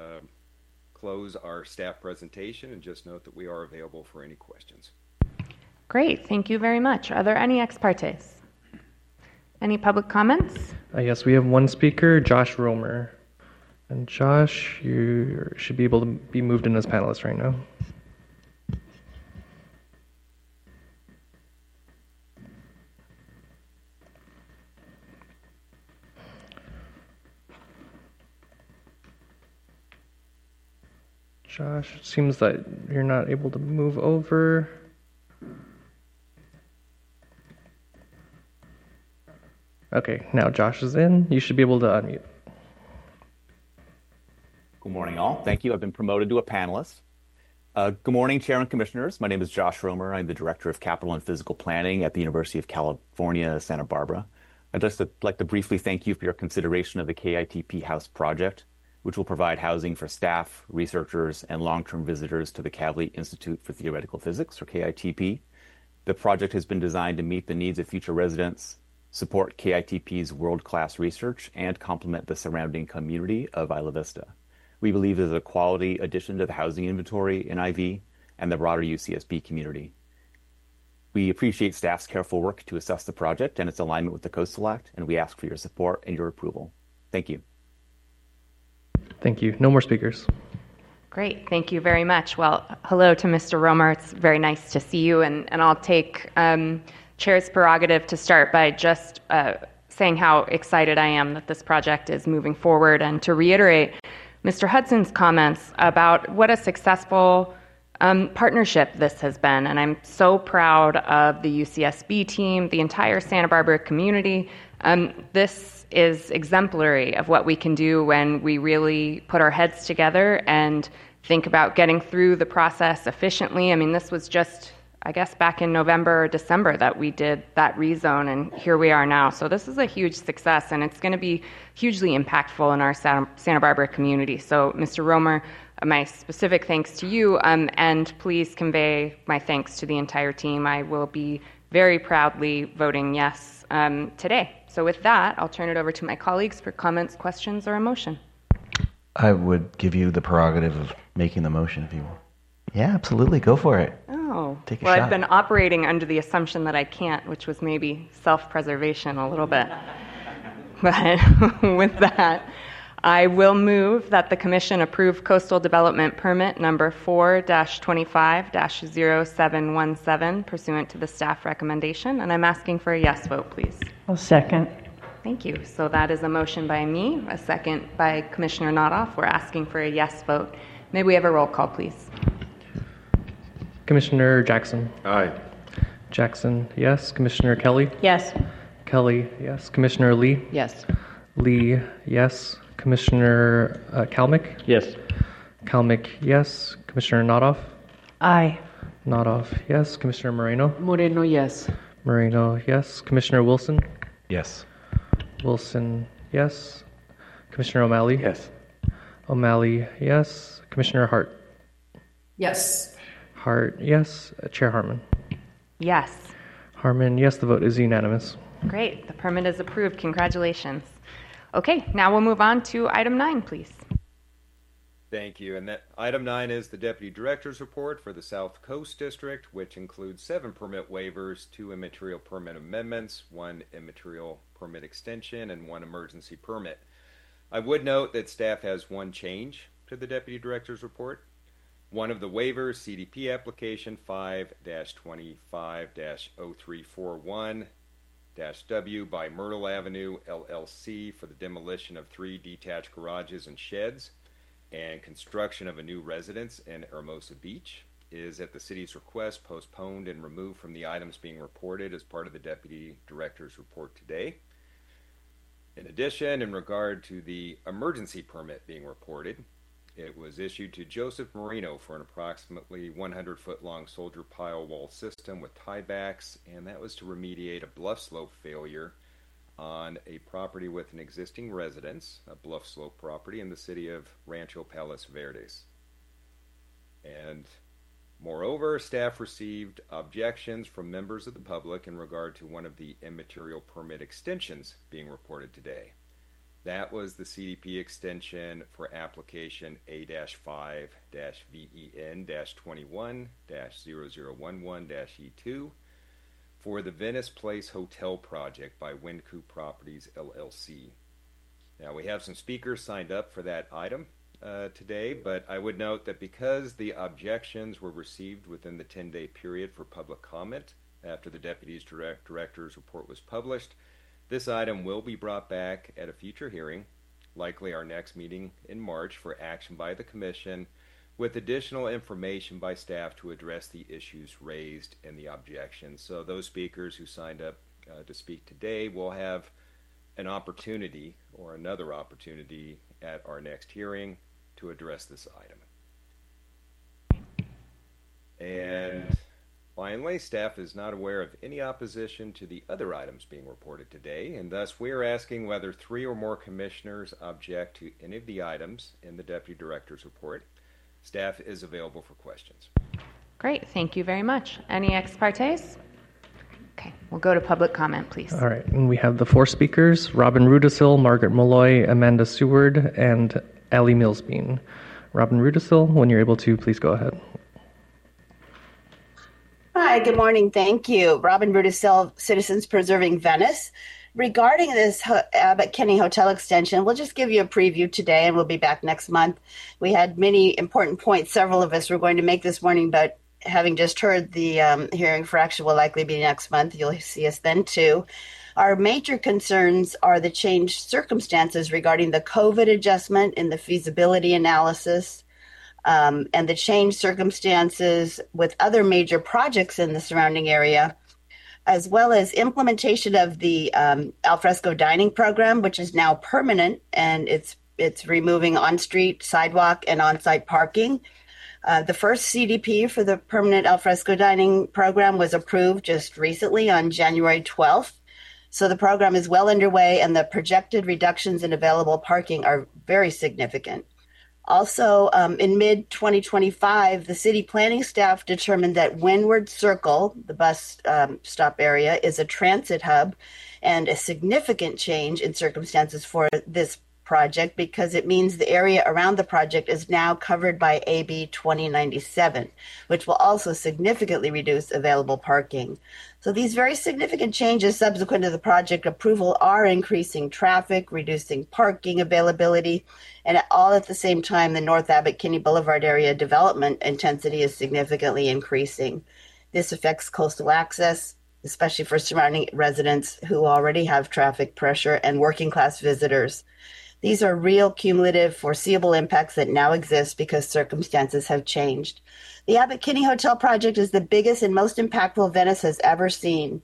our staff presentation and just note that we are available for any questions. Great, thank you very much. Are there any ex partes? Any public comments? Yes, we have one speaker, Josh Romer. And Josh, you should be able to be moved in as panelist right now. Josh, it seems that you're not able to move over. Okay, now Josh is in. You should be able to unmute. Good morning, all. Thank you. I've been promoted to a panelist. Good morning, Chair and Commissioners. My name is Josh Romer. I'm the Director of Capital and Physical Planning at the University of California, Santa Barbara. I'd just like to briefly thank you for your consideration of the KITP House project, which will provide housing for staff, researchers, and long-term visitors to the Kavli Institute for Theoretical Physics, or KITP. The project has been designed to meet the needs of future residents, support KITP's world-class research, and complement the surrounding community of Isla Vista. We believe it is a quality addition to the housing inventory in IV and the broader UCSB community. We appreciate staff's careful work to assess the project and its alignment with the Coastal Act, and we ask for your support and your approval. Thank you. Thank you. No more speakers. Great, thank you very much. Well, hello to Mr. Romer. It's very nice to see you, and I'll take Chair's prerogative to start by just saying how excited I am that this project is moving forward, and to reiterate Mr. Hudson's comments about what a successful partnership this has been. And I'm so proud of the UCSB team, the entire Santa Barbara community. This is exemplary of what we can do when we really put our heads together and think about getting through the process efficiently. I mean, this was just, I guess, back in November or December that we did that rezone, and here we are now. So this is a huge success, and it's going to be hugely impactful in our Santa Barbara community. So, Mr. Romer, my specific thanks to you, and please convey my thanks to the entire team. I will be very proudly voting yes today. So with that, I'll turn it over to my colleagues for comments, questions, or a motion. I would give you the prerogative of making the motion if you want. Yeah, absolutely. Go for it. Oh, Take a well, shot. I've been operating under the assumption that I can't, which was maybe self-preservation a little bit. But with that, I will move that the Commission approve Coastal Development Permit number 4-25-0717 pursuant to the staff recommendation, and I'm asking for a yes vote, please. I'll second. Thank you. So that is a motion by me, a second by Commissioner Notoff. We're asking for a yes vote. May we have a roll call, please? Commissioner Jackson. Aye. Jackson, yes. Commissioner Kelly. Yes. Kelly, yes. Commissioner Lee. Yes. Lee, yes. Commissioner Kalmick. Yes. Kalmick, yes. Commissioner Notoff. Aye. Notoff, yes. Commissioner Moreno. Moreno, yes. Moreno, yes. Commissioner Wilson. Yes. Wilson, yes. Commissioner O'Malley. Yes. O'Malley, yes. Commissioner Hart. Yes. Hart, yes. Chair Harmon. Yes. Harmon, yes. The vote is unanimous. Great. The permit is approved. Congratulations. Okay, now we'll move on to item 9, please. Thank you. And that item 9 is the Deputy Director's Report for the South Coast District, which includes 7 permit waivers, 2 immaterial permit amendments, 1 immaterial permit extension, and 1 emergency permit. I would note that staff has 1 change to the Deputy Director's Report. One of the waivers, CDP application 5-25-0341-W by Myrtle Avenue LLC for the demolition of 3 detached garages and sheds and construction of a new residence in Hermosa Beach, is at the city's request postponed and removed from the items being reported as part of the Deputy Director's Report today. In addition, in regard to the emergency permit being reported, it was issued to Joseph Marino for an approximately 100-foot long soldier pile wall system with tiebacks, and that was to remediate a bluff slope failure on a property with an existing residence, a bluff slope property in the city of Rancho Palos Verdes. And moreover, staff received objections from members of the public in regard to one of the immaterial permit extensions being reported today. That was the CDP extension for application A-5-VEN-21-0011-E2 for the Venice Place Hotel project by Wynkoop Properties LLC. Now, we have some speakers signed up for that item today, but I would note that because the objections were received within the 10-day period for public comment after the Deputy's Director's Report was published, this item will be brought back at a future hearing, likely our next meeting in March, for action by the Commission, with additional information by staff to address the issues raised in the objections. So those speakers who signed up to speak today will have an opportunity or another opportunity at our next hearing to address this item. And finally, staff is not aware of any opposition to the other items being reported today, and thus we are asking whether 3 or more commissioners object to any of the items in the Deputy Director's Report. Staff is available for questions. Great, thank you very much. Any ex partes? Okay, we'll go to public comment, please. All right, and we have the 4 speakers: Robin Rudisil, Margaret Molloy, Amanda Seward, and Allie Millsbean. Robin Rudisil, when you're able to, please go ahead. Hi, good morning. Thank you. Robin Rudisil, Citizens Preserving Venice. Regarding this Abbott Kinney Hotel extension, we'll just give you a preview today, and we'll be back next month. We had many important points several of us were going to make this morning, but having just heard the hearing for action will likely be next month. You'll see us then too. Our major concerns are the changed circumstances regarding the COVID adjustment in the feasibility analysis, and the changed circumstances with other major projects in the surrounding area, as well as implementation of the alfresco dining program, which is now permanent, and it's removing on-street, sidewalk, and on-site parking. The first CDP for the permanent alfresco dining program was approved just recently on January 12th. So the program is well underway, and the projected reductions in available parking are very significant. Also, in mid-2025, the city planning staff determined that Windward Circle, the bus stop area, is a transit hub and a significant change in circumstances for this project because it means the area around the project is now covered by AB 2097, which will also significantly reduce available parking. So these very significant changes subsequent to the project approval are increasing traffic, reducing parking availability, and all at the same time, the North Abbott Kinney Boulevard area development intensity is significantly increasing. This affects coastal access, especially for surrounding residents who already have traffic pressure and working class visitors. These are real cumulative foreseeable impacts that now exist because circumstances have changed. The Abbott Kinney Hotel project is the biggest and most impactful Venice has ever seen.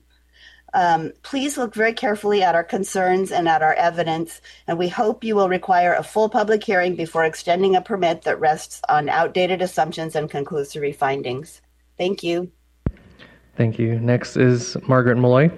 Please look very carefully at our concerns and at our evidence, and we hope you will require a full public hearing before extending a permit that rests on outdated assumptions and conclusory findings. Thank you. Thank you. Next is Margaret Molloy.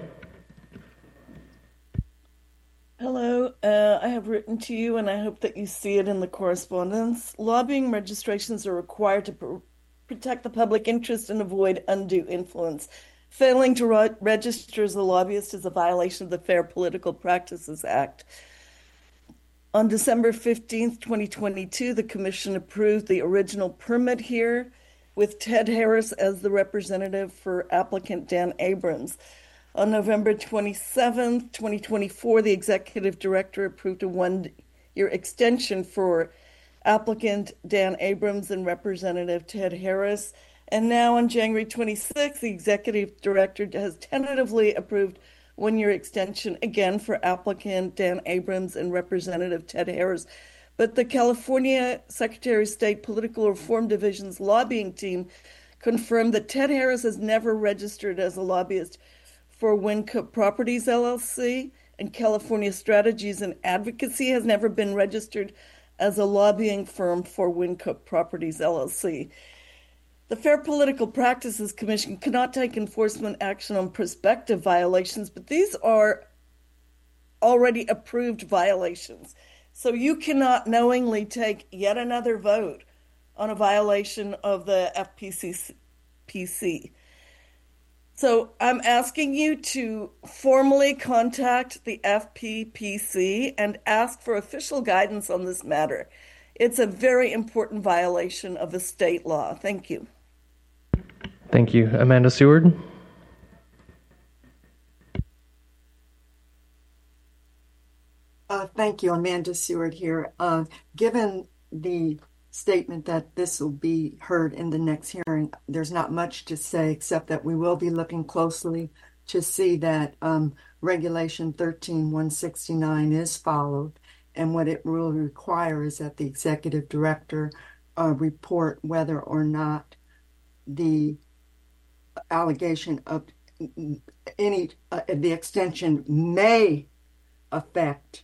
Hello, I have written to you and I hope that you see it in the correspondence. Lobbying registrations are required to protect the public interest and avoid undue influence. Failing to register as a lobbyist is a violation of the Fair Political Practices Act. On December 15th, 2022, the Commission approved the original permit here with Ted Harris as the representative for applicant Dan Abrams. On November 27th, 2024, the Executive Director approved a one-year extension for applicant Dan Abrams and Representative Ted Harris. And now on January 26th, the Executive Director has tentatively approved one-year extension again for applicant Dan Abrams and Representative Ted Harris. But the California Secretary of State Political Reform Division's lobbying team confirmed that Ted Harris has never registered as a lobbyist for Wynkoop Properties LLC, and California Strategies and Advocacy has never been registered as a lobbying firm for Wynkoop Properties LLC. The Fair Political Practices Commission cannot take enforcement action on prospective violations, but these are already approved violations. So you cannot knowingly take yet another vote on a violation of the FPCPC. So I'm asking you to formally contact the FPPC and ask for official guidance on this matter. It's a very important violation of the state law. Thank you. Thank you. Amanda Seward. Thank you. Amanda Seward here. Given the statement that this will be heard in the next hearing, there's not much to say except that we will be looking closely to see that Regulation 13-169 is followed. And what it will require is that the Executive Director report whether or not the allegation of the extension may affect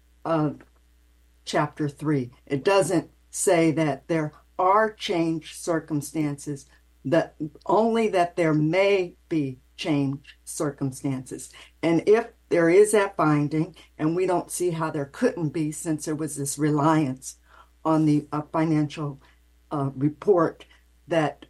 Chapter 3. It doesn't say that there are changed circumstances, that only that there may be changed circumstances. And if there is that finding, and we don't see how there couldn't be since there was this reliance on the financial report that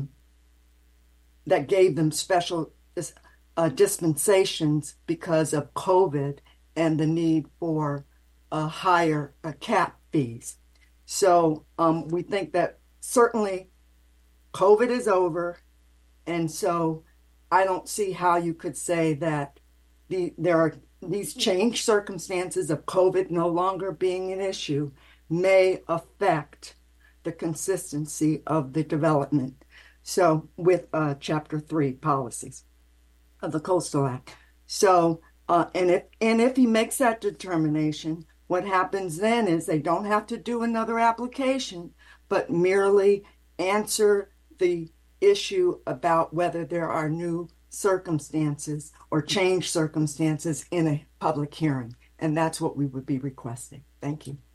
that gave them special dispensations because of COVID and the need for higher cap fees. So we think that certainly COVID is over, and so I don't see how you could say that there are these changed circumstances of COVID no longer being an issue may affect the consistency of the development. So with Chapter 3 policies of the Coastal Act. So and if he makes that determination, what happens then is they don't have to do another application, but merely answer the issue about whether there are new circumstances or changed circumstances in a public hearing. And that's what we would be requesting. Thank you.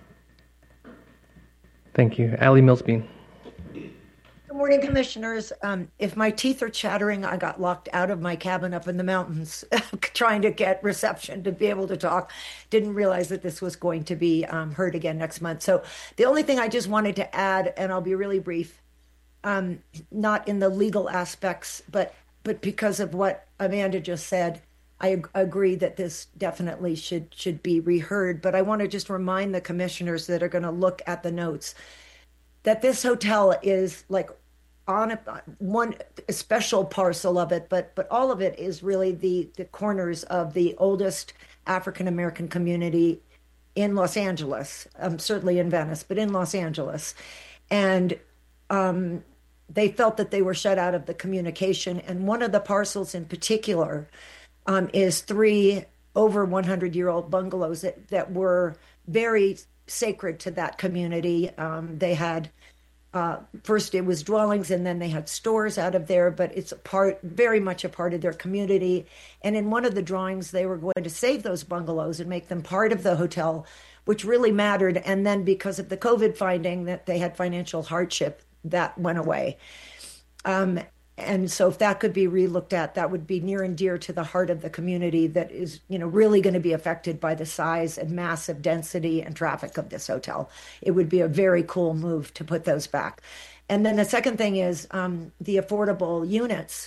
Thank you. Allie Millsbean. Good morning, Commissioners. If my teeth are chattering, I got locked out of my cabin up in the mountains trying to get reception to be able to talk. Didn't realize that this was going to be heard again next month. So the only thing I just wanted to add, and I'll be really brief, not in the legal aspects, but because of what Amanda just said, I agree that this definitely should be reheard. But I want to just remind the commissioners that are going to look at the notes that this hotel is like on one special parcel of it, but all of it is really the corners of the oldest African American community in Los Angeles, certainly in Venice, but in Los Angeles. And they felt that they were shut out of the communication. And one of the parcels in particular is 3 over 100-year-old bungalows that were very sacred to that community. They had first it was dwellings, and then they had stores out of there, but it's very much a part of their community. And in one of the drawings, they were going to save those bungalows and make them part of the hotel, which really mattered. And then because of the COVID finding that they had financial hardship, that went away. And so if that could be relooked at, that would be near and dear to the heart of the community that is, really going to be affected by the size and massive density and traffic of this hotel. It would be a very cool move to put those back. And then the second thing is the affordable units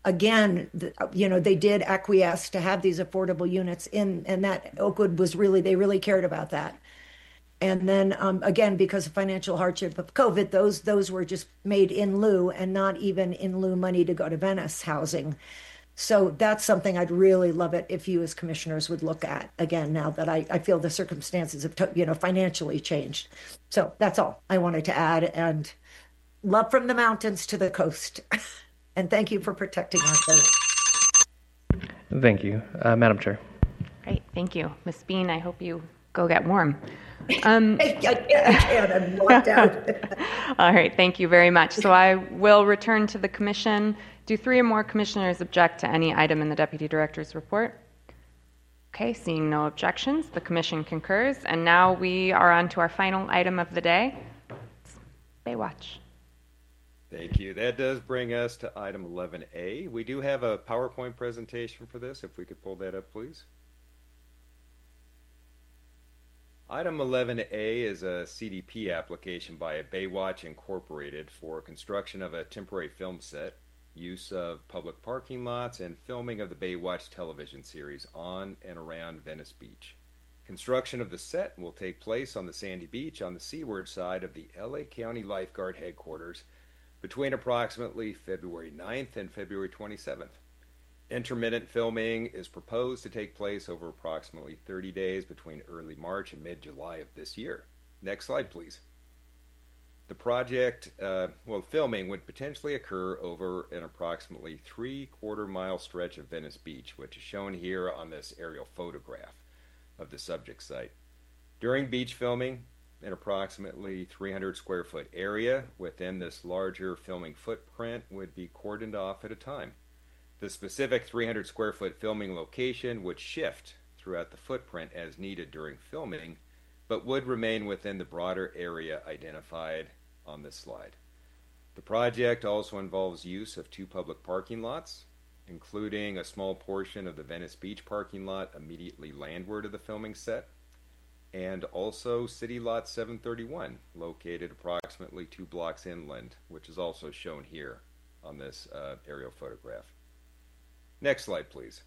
again, they did acquiesce to have these affordable units in, and that Oakwood was they really cared about that. And then again, because of financial hardship of COVID, those were just made in lieu and not even in lieu money to go to Venice housing. So that's something I'd really love it if you as commissioners would look at again, now that I feel the circumstances have financially changed. So that's all I wanted to add, and love from the mountains to the coast. And thank you for protecting our coast. Thank you. Madam Chair. Great, thank you. Ms. Bean, I hope you go get warm. I can't, I'm locked out. All right, thank you very much. So I will return to the commission. Do 3 or more commissioners object to any item in the Deputy Director's report? Okay, seeing no objections, the commission concurs. And now we are on to our final item of the day. It's Baywatch. Thank you. That does bring us to item 11A. We do have a PowerPoint presentation for this. If we could pull that up, please. Item 11A is a CDP application by Baywatch Incorporated for construction of a temporary film set, use of public parking lots, and filming of the Baywatch television series on and around Venice Beach. Construction of the set will take place on the sandy beach on the seaward side of the LA County Lifeguard Headquarters between approximately February 9th and February 27th. Intermittent filming is proposed to take place over approximately 30 days between early March and mid-July of this year. Next slide, please. The project, filming would potentially occur over an approximately 3/4 mile stretch of Venice Beach, which is shown here on this aerial photograph of the subject site. During beach filming, an approximately 300 square foot area within this larger filming footprint would be cordoned off at a time. The specific 300 square foot filming location would shift throughout the footprint as needed during filming, but would remain within the broader area identified on this slide. The project also involves use of 2 public parking lots, including a small portion of the Venice Beach parking lot immediately landward of the filming set, and also City Lot 731, located approximately 2 blocks inland, which is also shown here on this aerial photograph. Next slide, please.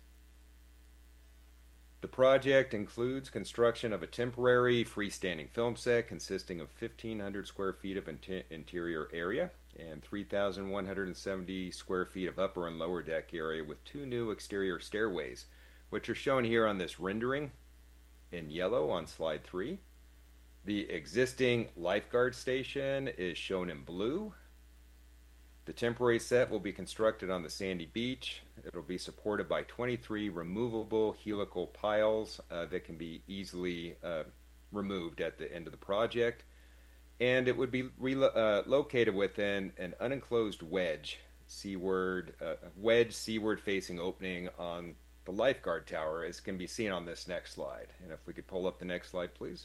The project includes construction of a temporary freestanding film set consisting of 1,500 square feet of interior area and 3,170 square feet of upper and lower deck area with 2 new exterior stairways, which are shown here on this rendering in yellow on slide 3. The existing lifeguard station is shown in blue. The temporary set will be constructed on the sandy beach. It will be supported by 23 removable helical piles that can be easily removed at the end of the project. And it would be located within an unenclosed wedge seaward facing opening on the lifeguard tower, as can be seen on this next slide. And if we could pull up the next slide, please.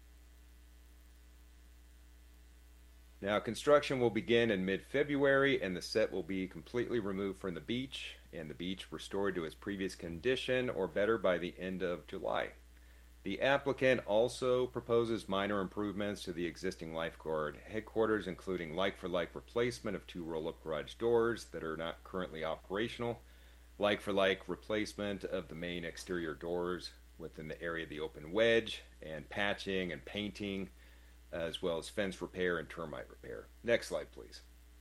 Now, construction will begin in mid-February, and the set will be completely removed from the beach, and the beach restored to its previous condition or better by the end of July. The applicant also proposes minor improvements to the existing lifeguard headquarters, including like-for-like replacement of 2 roll-up garage doors that are not currently operational, like-for-like replacement of the main exterior doors within the area of the open wedge, and patching and painting, as well as fence repair and termite repair. Next slide, please.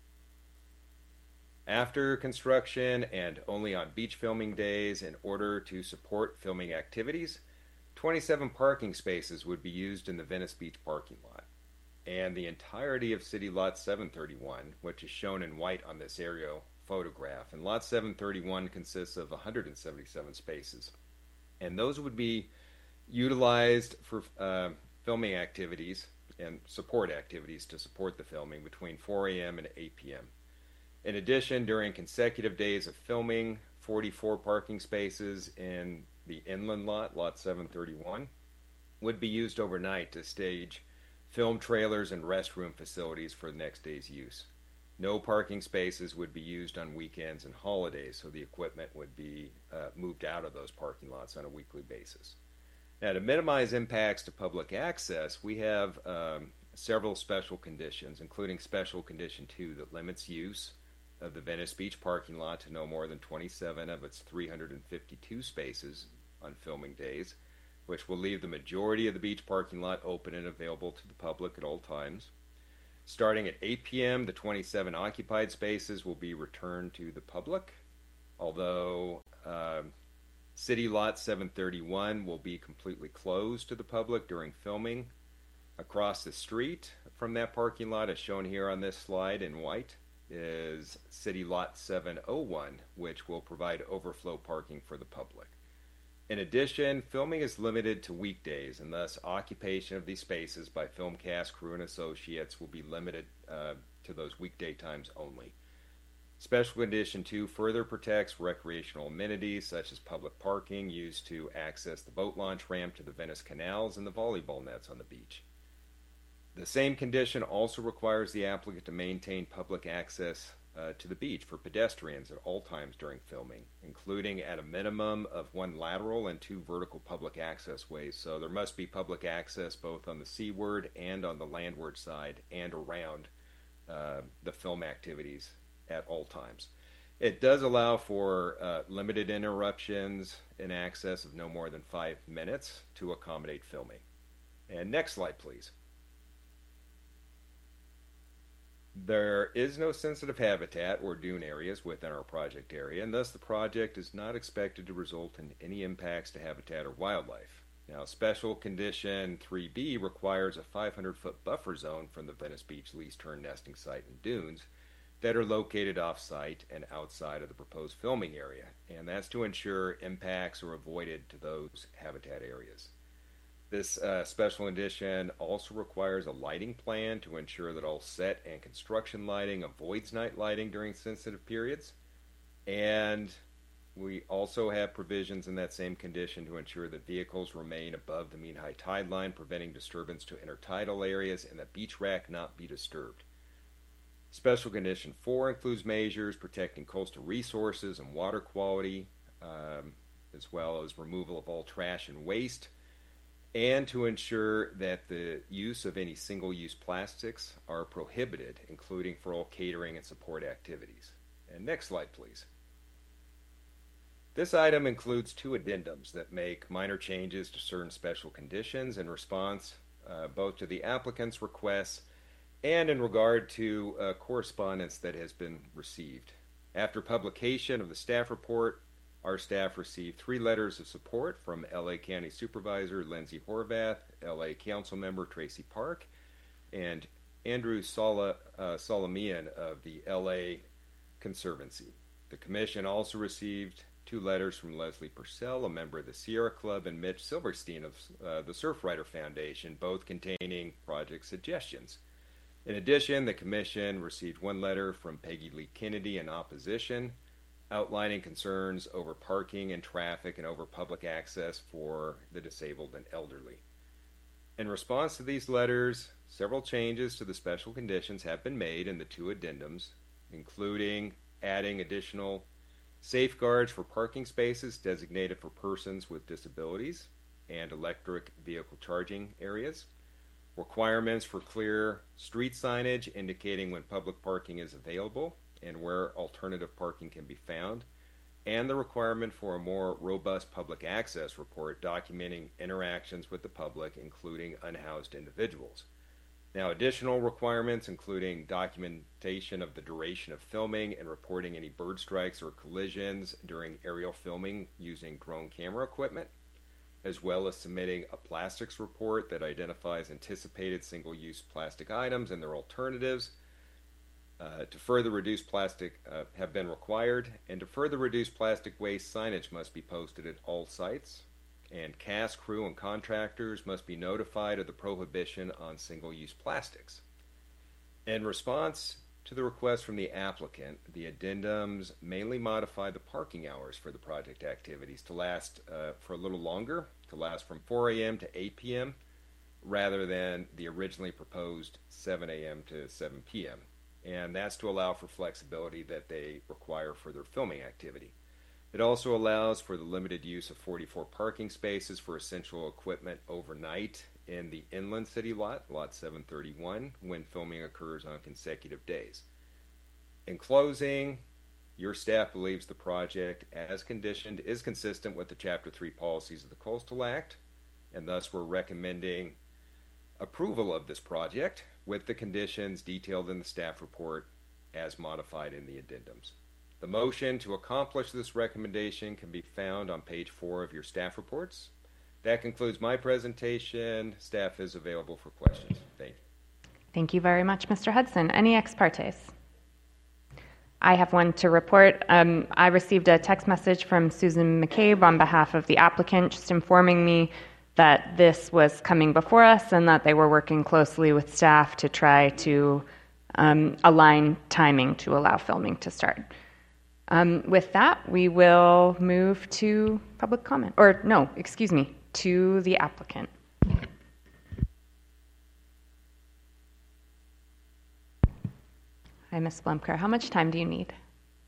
After construction and only on beach filming days, in order to support filming activities, 27 parking spaces would be used in the Venice Beach parking lot. And the entirety of City Lot 731, which is shown in white on this aerial photograph. And Lot 731 consists of 177 spaces. And those would be utilized for filming activities and support activities to support the filming between 4 a.m. and 8 p.m. In addition, during consecutive days of filming, 44 parking spaces in the inland lot, Lot 731, would be used overnight to stage film trailers and restroom facilities for the next day's use. No parking spaces would be used on weekends and holidays, so the equipment would be moved out of those parking lots on a weekly basis. Now, to minimize impacts to public access, we have several special conditions, including Special Condition 2 that limits use of the Venice Beach parking lot to no more than 27 of its 352 spaces on filming days, which will leave the majority of the beach parking lot open and available to the public at all times. Starting at 8 p.m., the 27 occupied spaces will be returned to the public, although City Lot 731 will be completely closed to the public during filming. Across the street from that parking lot, as shown here on this slide in white, is City Lot 701, which will provide overflow parking for the public. In addition, filming is limited to weekdays, and thus occupation of these spaces by film cast, crew, and associates will be limited to those weekday times only. Special Condition 2 further protects recreational amenities such as public parking used to access the boat launch ramp to the Venice canals and the volleyball nets on the beach. The same condition also requires the applicant to maintain public access to the beach for pedestrians at all times during filming, including at a minimum of 1 lateral and 2 vertical public access ways. So there must be public access both on the seaward and on the landward side and around the film activities at all times. It does allow for limited interruptions in access of no more than 5 minutes to accommodate filming. And next slide, please. There is no sensitive habitat or dune areas within our project area, and thus the project is not expected to result in any impacts to habitat or wildlife. Now, Special Condition 3B requires a 500-foot buffer zone from the Venice Beach lease turn nesting site and dunes that are located off-site and outside of the proposed filming area, and that's to ensure impacts are avoided to those habitat areas. This special condition also requires a lighting plan to ensure that all set and construction lighting avoids night lighting during sensitive periods. And we also have provisions in that same condition to ensure that vehicles remain above the mean high tide line, preventing disturbance to intertidal areas, and that beach rack not be disturbed. Special Condition 4 includes measures protecting coastal resources and water quality, as well as removal of all trash and waste, and to ensure that the use of any single-use plastics are prohibited, including for all catering and support activities. And next slide, please. This item includes 2 addendums that make minor changes to certain special conditions in response both to the applicant's requests and in regard to correspondence that has been received. After publication of the staff report, our staff received 3 letters of support from LA County Supervisor Lindsay Horvath, LA Council Member Tracy Park, and Andrew Solomon of the LA Conservancy. The Commission also received 2 letters from Leslie Purcell, a member of the Sierra Club, and Mitch Silverstein of the Surfrider Foundation, both containing project suggestions. In addition, the Commission received 1 letter from Peggy Lee Kennedy in opposition, outlining concerns over parking and traffic and over public access for the disabled and elderly. In response to these letters, several changes to the special conditions have been made in the 2 addendums, including adding additional safeguards for parking spaces designated for persons with disabilities and electric vehicle charging areas, requirements for clear street signage indicating when public parking is available and where alternative parking can be found, and the requirement for a more robust public access report documenting interactions with the public, including unhoused individuals. Now, additional requirements including documentation of the duration of filming and reporting any bird strikes or collisions during aerial filming using drone camera equipment, as well as submitting a plastics report that identifies anticipated single-use plastic items and their alternatives, to further reduce plastic have been required, and to further reduce plastic waste, signage must be posted at all sites, and cast crew and contractors must be notified of the prohibition on single-use plastics. In response to the request from the applicant, the addendums mainly modify the parking hours for the project activities to last for a little longer, to last from 4 a.m. to 8 p.m., rather than the originally proposed 7 a.m. to 7 p.m., and that's to allow for flexibility that they require for their filming activity. It also allows for the limited use of 44 parking spaces for essential equipment overnight in the inland city lot, lot 731, when filming occurs on consecutive days. In closing, your staff believes the project, as conditioned, is consistent with the Chapter 3 policies of the Coastal Act, and thus we're recommending approval of this project with the conditions detailed in the staff report as modified in the addendums. The motion to accomplish this recommendation can be found on page 4 of your staff reports. That concludes my presentation. Staff is available for questions. Thank you. Thank you very much, Mr. Hudson. Any ex partes? I have one to report. I received a text message from Susan McCabe on behalf of the applicant, just informing me that this was coming before us and that they were working closely with staff to try to align timing to allow filming to start. With that, we will move to public comment, or no, excuse me, to the applicant. Hi, Ms. Blumker. How much time do you need?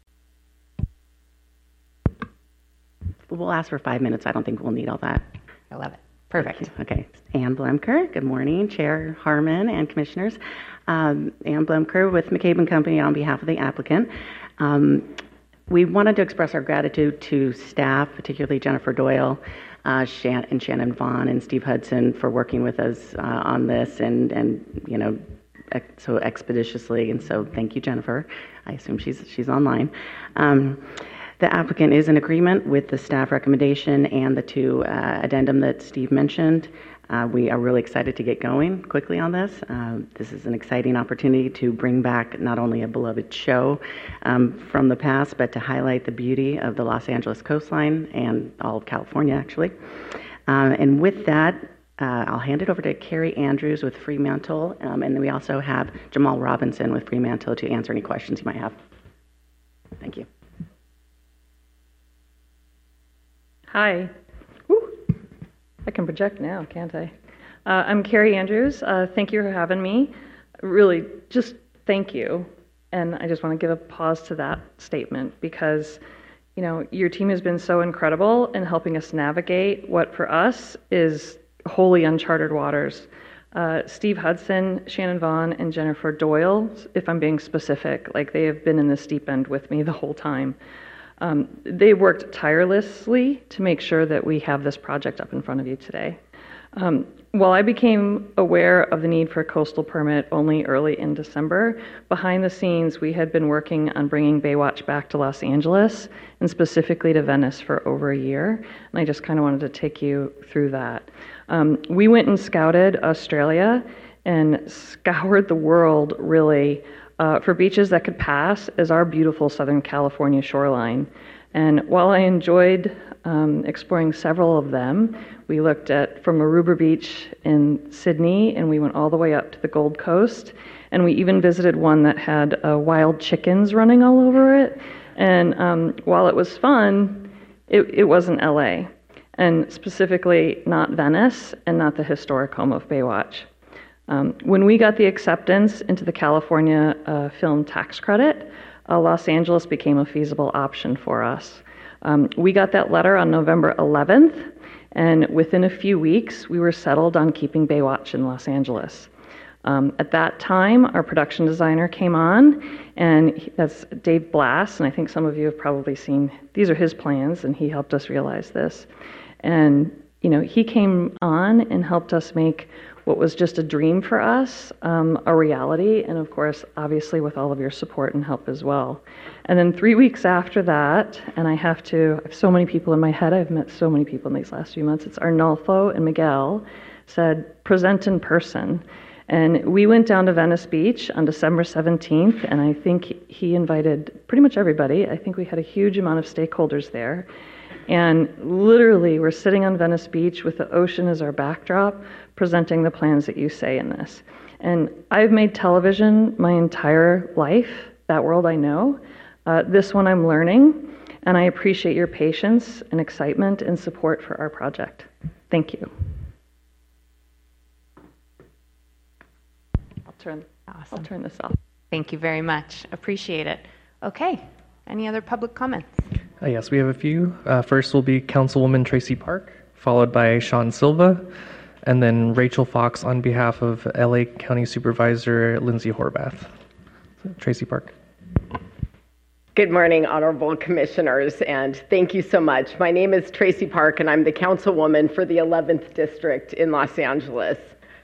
We'll ask for 5 minutes. I don't think we'll need all that. I love it. Perfect. Okay. Ann Blumker. Good morning, Chair Harmon and Commissioners. Ann Blumker with McCabe & Company on behalf of the applicant. We wanted to express our gratitude to staff, particularly Jennifer Doyle, and Shannon Vaughn and Steve Hudson for working with us on this and you know, so expeditiously. And so thank you, Jennifer. I assume she's online. The applicant is in agreement with the staff recommendation and the two addendum that Steve mentioned. We are really excited to get going quickly on this. This is an exciting opportunity to bring back not only a beloved show from the past, but to highlight the beauty of the Los Angeles coastline and all of California, actually. And with that, I'll hand it over to Carrie Andrews with Fremantle, and then we also have Jamal Robinson with Fremantle to answer any questions you might have. Thank you. Hi. Woo. I can project now, can't I? I'm Carrie Andrews. Thank you for having me. Really, just thank you. And I just want to give a pause to that statement because, you know, your team has been so incredible in helping us navigate what for us is wholly uncharted waters. Steve Hudson, Shannon Vaughn, and Jennifer Doyle, if I'm being specific, like they have been in this deep end with me the whole time. They worked tirelessly to make sure that we have this project up in front of you today. While I became aware of the need for a coastal permit only early in December, behind the scenes we had been working on bringing Baywatch back to Los Angeles and specifically to Venice for over a year, and I just kind of wanted to take you through that. We went and scouted Australia and scoured the world really for beaches that could pass as our beautiful Southern California shoreline. And while I enjoyed exploring several of them, we looked at from Aruba Beach in Sydney, and we went all the way up to the Gold Coast, and we even visited one that had wild chickens running all over it. And while it was fun, it wasn't LA, and specifically not Venice and not the historic home of Baywatch. When we got the acceptance into the California film tax credit, Los Angeles became a feasible option for us. We got that letter on November 11th, and within a few weeks, we were settled on keeping Baywatch in Los Angeles. At that time, our production designer came on, and that's Dave Blass, and I think some of you have probably seen, these are his plans, and he helped us realize this. And, you know, he came on and helped us make what was just a dream for us, a reality, and of course, obviously with all of your support and help as well. And then 3 weeks after that, and I have so many people in my head, I've met so many people in these last few months, it's Arnolfo and Miguel said, present in person. And we went down to Venice Beach on December 17th, and I think he invited pretty much everybody. I think we had a huge amount of stakeholders there. And literally, we're sitting on Venice Beach with the ocean as our backdrop, presenting the plans that you say in this. And I've made television my entire life, that world I know. This one I'm learning, and I appreciate your patience and excitement and support for our project. Thank you. I'll turn this off. Thank you very much. Appreciate it. Okay. Any other public comments? Yes, we have a few. First will be Councilwoman Tracy Park, followed by Sean Silva, and then Rachel Fox on behalf of LA County Supervisor Lindsay Horvath. So, Tracy Park. Good morning, honorable commissioners, and thank you so much. My name is Tracy Park, and I'm the councilwoman for the 11th District in Los Angeles.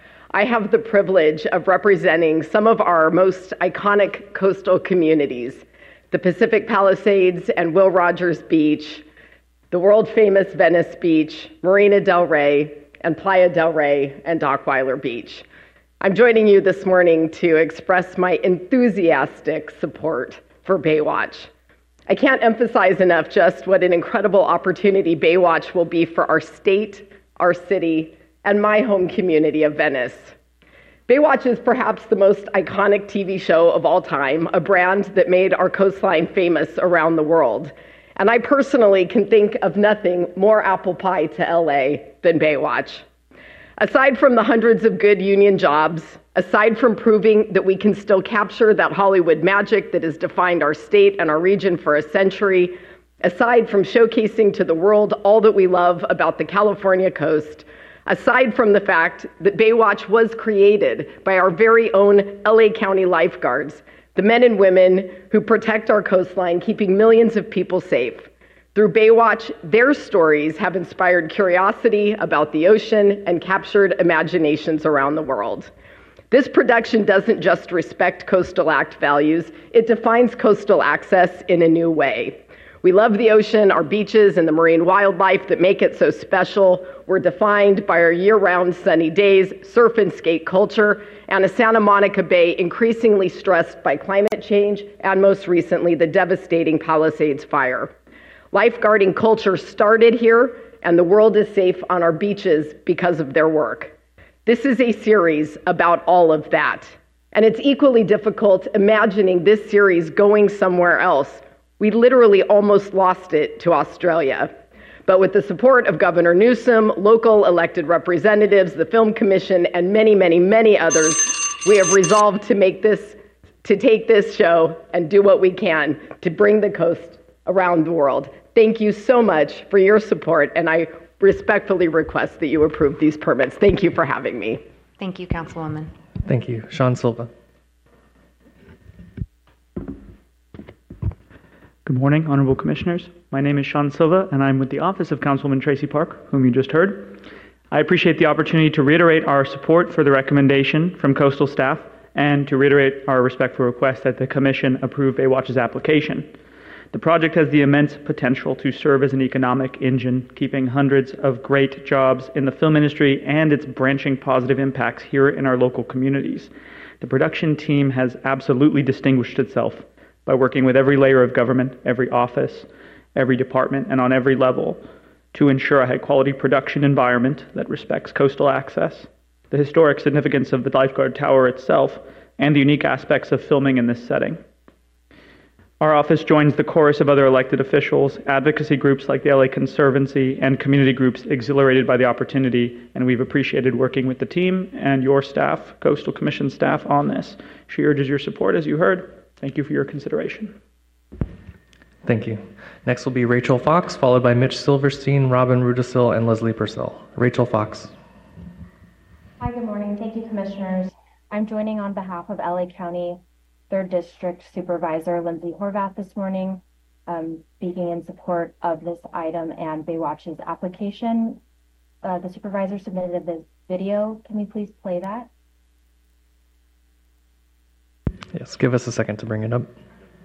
I have the privilege of representing some of our most iconic coastal communities, the Pacific Palisades and Will Rogers Beach, the world-famous Venice Beach, Marina del Rey, and Playa del Rey and Dockweiler Beach. I'm joining you this morning to express my enthusiastic support for Baywatch. I can't emphasize enough just what an incredible opportunity Baywatch will be for our state, our city, and my home community of Venice. Baywatch is perhaps the most iconic TV show of all time, a brand that made our coastline famous around the world. And I personally can think of nothing more apple pie to LA than Baywatch. Aside from the hundreds of good union jobs, aside from proving that we can still capture that Hollywood magic that has defined our state and our region for a century, aside from showcasing to the world all that we love about the California coast, aside from the fact that Baywatch was created by our very own LA County lifeguards, the men and women who protect our coastline, keeping millions of people safe. Through Baywatch, their stories have inspired curiosity about the ocean and captured imaginations around the world. This production doesn't just respect Coastal Act values, it defines coastal access in a new way. We love the ocean, our beaches, and the marine wildlife that make it so special. We're defined by our year-round sunny days, surf and skate culture, and a Santa Monica Bay increasingly stressed by climate change and most recently the devastating Palisades fire. Lifeguarding culture started here, and the world is safe on our beaches because of their work. This is a series about all of that, and it's equally difficult imagining this series going somewhere else. We literally almost lost it to Australia. But with the support of Governor Newsom, local elected representatives, the Film Commission, and many, many, many others, we have resolved to take this show and do what we can to bring the coast around the world. Thank you so much for your support, and I respectfully request that you approve these permits. Thank you for having me. Thank you, Councilwoman. Thank you. Sean Silva. Good morning, Honorable Commissioners. My name is Sean Silva, and I'm with the Office of Councilwoman Tracy Park, whom you just heard. I appreciate the opportunity to reiterate our support for the recommendation from coastal staff and to reiterate our respectful request that the Commission approve Baywatch's application. The project has the immense potential to serve as an economic engine, keeping hundreds of great jobs in the film industry and its branching positive impacts here in our local communities. The production team has absolutely distinguished itself by working with every layer of government, every office, every department, and on every level to ensure a high-quality production environment that respects coastal access, the historic significance of the lifeguard tower itself, and the unique aspects of filming in this setting. Our office joins the chorus of other elected officials, advocacy groups like the LA Conservancy, and community groups exhilarated by the opportunity, and we've appreciated working with the team and your staff, Coastal Commission staff, on this. She urges your support, as you heard. Thank you for your consideration. Thank you. Next will be Rachel Fox, followed by Mitch Silverstein, Robin Rudisil, and Leslie Purcell. Rachel Fox. Hi, good morning. Thank you, Commissioners. I'm joining on behalf of LA County 3rd District Supervisor Lindsay Horvath this morning, speaking in support of this item and Baywatch's application. The supervisor submitted this video. Can we please play that? Yes, give us a second to bring it up.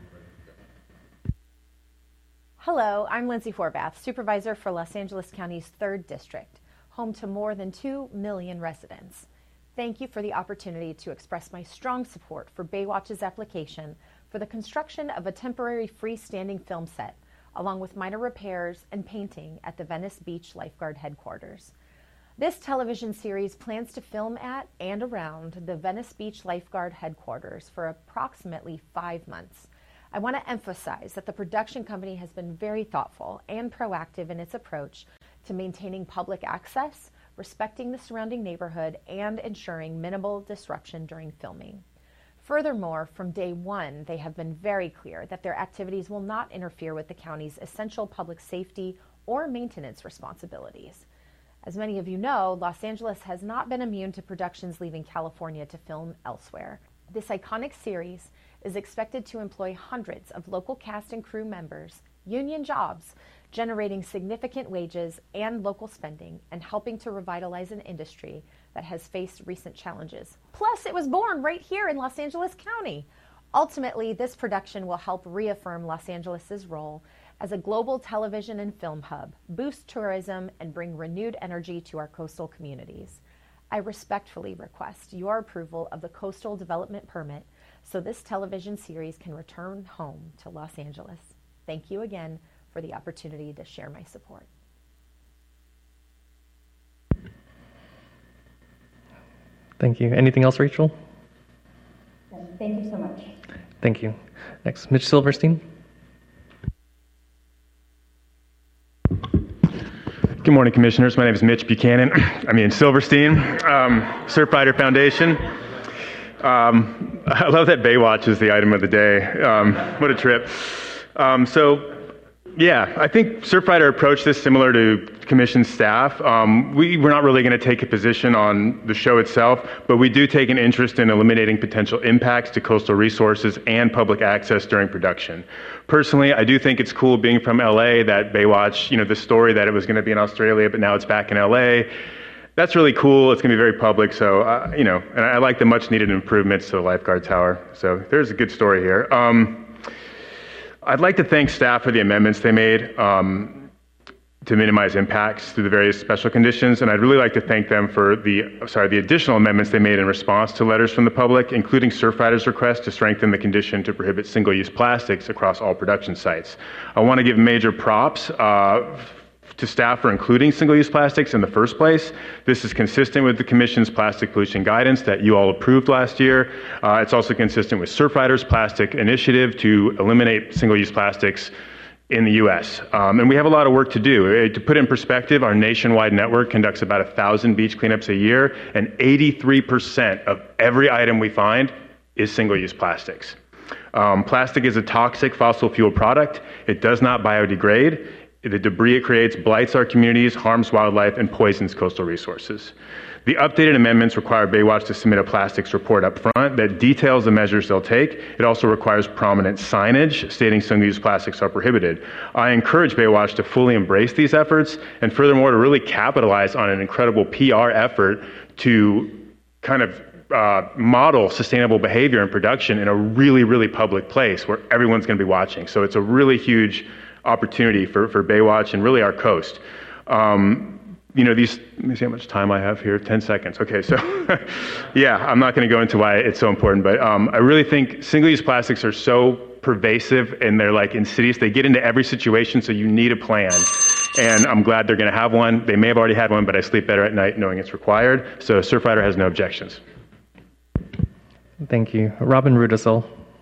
Hello, I'm Lindsay Horvath, Supervisor for Los Angeles County's 3rd District, home to more than 2 million residents. Thank you for the opportunity to express my strong support for Baywatch's application for the construction of a temporary freestanding film set, along with minor repairs and painting at the Venice Beach Lifeguard Headquarters. This television series plans to film at and around the Venice Beach Lifeguard Headquarters for approximately 5 months. I want to emphasize that the production company has been very thoughtful and proactive in its approach to maintaining public access, respecting the surrounding neighborhood, and ensuring minimal disruption during filming. Furthermore, from day one, they have been very clear that their activities will not interfere with the county's essential public safety or maintenance responsibilities. As many of you know, Los Angeles has not been immune to productions leaving California to film elsewhere. This iconic series is expected to employ hundreds of local cast and crew members, union jobs, generating significant wages and local spending, and helping to revitalize an industry that has faced recent challenges. Plus, it was born right here in Los Angeles County. Ultimately, this production will help reaffirm Los Angeles's role as a global television and film hub, boost tourism, and bring renewed energy to our coastal communities. I respectfully request your approval of the Coastal Development Permit so this television series can return home to Los Angeles. Thank you again for the opportunity to share my support. Thank you. Anything else, Rachel? Thank you so much. Thank you. Next, Mitch Silverstein. Good morning, Commissioners. My name is Mitch Buchanan. Silverstein, Surfrider Foundation. I love that Baywatch is the item of the day. What a trip. I think Surfrider approached this similar to Commission staff. We're not really going to take a position on the show itself, but we do take an interest in eliminating potential impacts to coastal resources and public access during production. Personally, I do think it's cool being from LA that Baywatch, the story that it was going to be in Australia, but now it's back in LA. That's really cool. It's going to be very public. So, and I like the much needed improvements to the lifeguard tower. So there's a good story here. I'd like to thank staff for the amendments they made to minimize impacts through the various special conditions, and I'd really like to thank them for the additional amendments they made in response to letters from the public, including Surfrider's request to strengthen the condition to prohibit single-use plastics across all production sites. I want to give major props to staff for including single-use plastics in the first place. This is consistent with the Commission's plastic pollution guidance that you all approved last year. It's also consistent with Surfrider's plastic initiative to eliminate single-use plastics in the U.S. And we have a lot of work to do. To put it in perspective, our nationwide network conducts about 1,000 beach cleanups a year, and 83% of every item we find is single-use plastics. Plastic is a toxic fossil fuel product. It does not biodegrade. The debris it creates blights our communities, harms wildlife, and poisons coastal resources. The updated amendments require Baywatch to submit a plastics report up front that details the measures they'll take. It also requires prominent signage stating single-use plastics are prohibited. I encourage Baywatch to fully embrace these efforts, and furthermore, to really capitalize on an incredible PR effort to kind of model sustainable behavior in production in a really, really public place where everyone's going to be watching. So it's a really huge opportunity for Baywatch and really our coast. Let me see how much time I have here, 10 seconds. Okay, so I'm not going to go into why it's so important, but I really think single-use plastics are so pervasive and they're like insidious. They get into every situation, so you need a plan. And I'm glad they're going to have one. They may have already had one, but I sleep better at night knowing it's required. So Surfrider has no objections. Thank you. Robin Rudisill.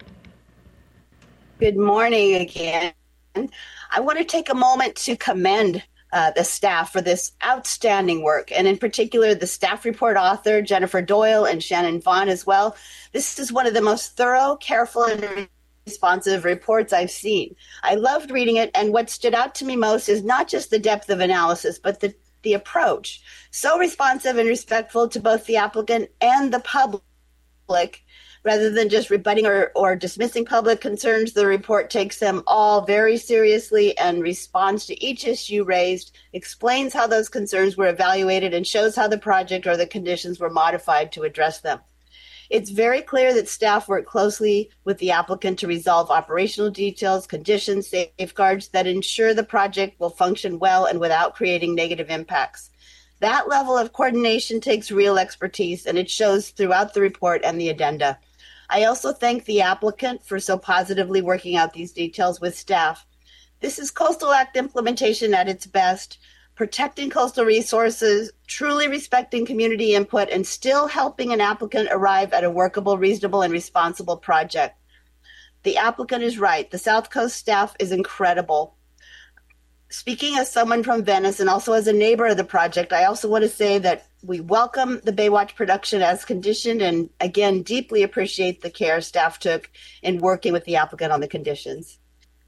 Good morning again. I want to take a moment to commend the staff for this outstanding work, and in particular, the staff report author, Jennifer Doyle, and Shannon Vaughn as well. This is one of the most thorough, careful, and responsive reports I've seen. I loved reading it, and what stood out to me most is not just the depth of analysis, but the approach. So responsive and respectful to both the applicant and the public. Rather than just rebutting or dismissing public concerns, the report takes them all very seriously and responds to each issue raised, explains how those concerns were evaluated, and shows how the project or the conditions were modified to address them. It's very clear that staff worked closely with the applicant to resolve operational details, conditions, safeguards that ensure the project will function well and without creating negative impacts. That level of coordination takes real expertise, and it shows throughout the report and the addenda. I also thank the applicant for so positively working out these details with staff. This is Coastal Act implementation at its best, protecting coastal resources, truly respecting community input, and still helping an applicant arrive at a workable, reasonable, and responsible project. The applicant is right. The South Coast staff is incredible. Speaking as someone from Venice and also as a neighbor of the project, I also want to say that we welcome the Baywatch production as conditioned and, again, deeply appreciate the care staff took in working with the applicant on the conditions.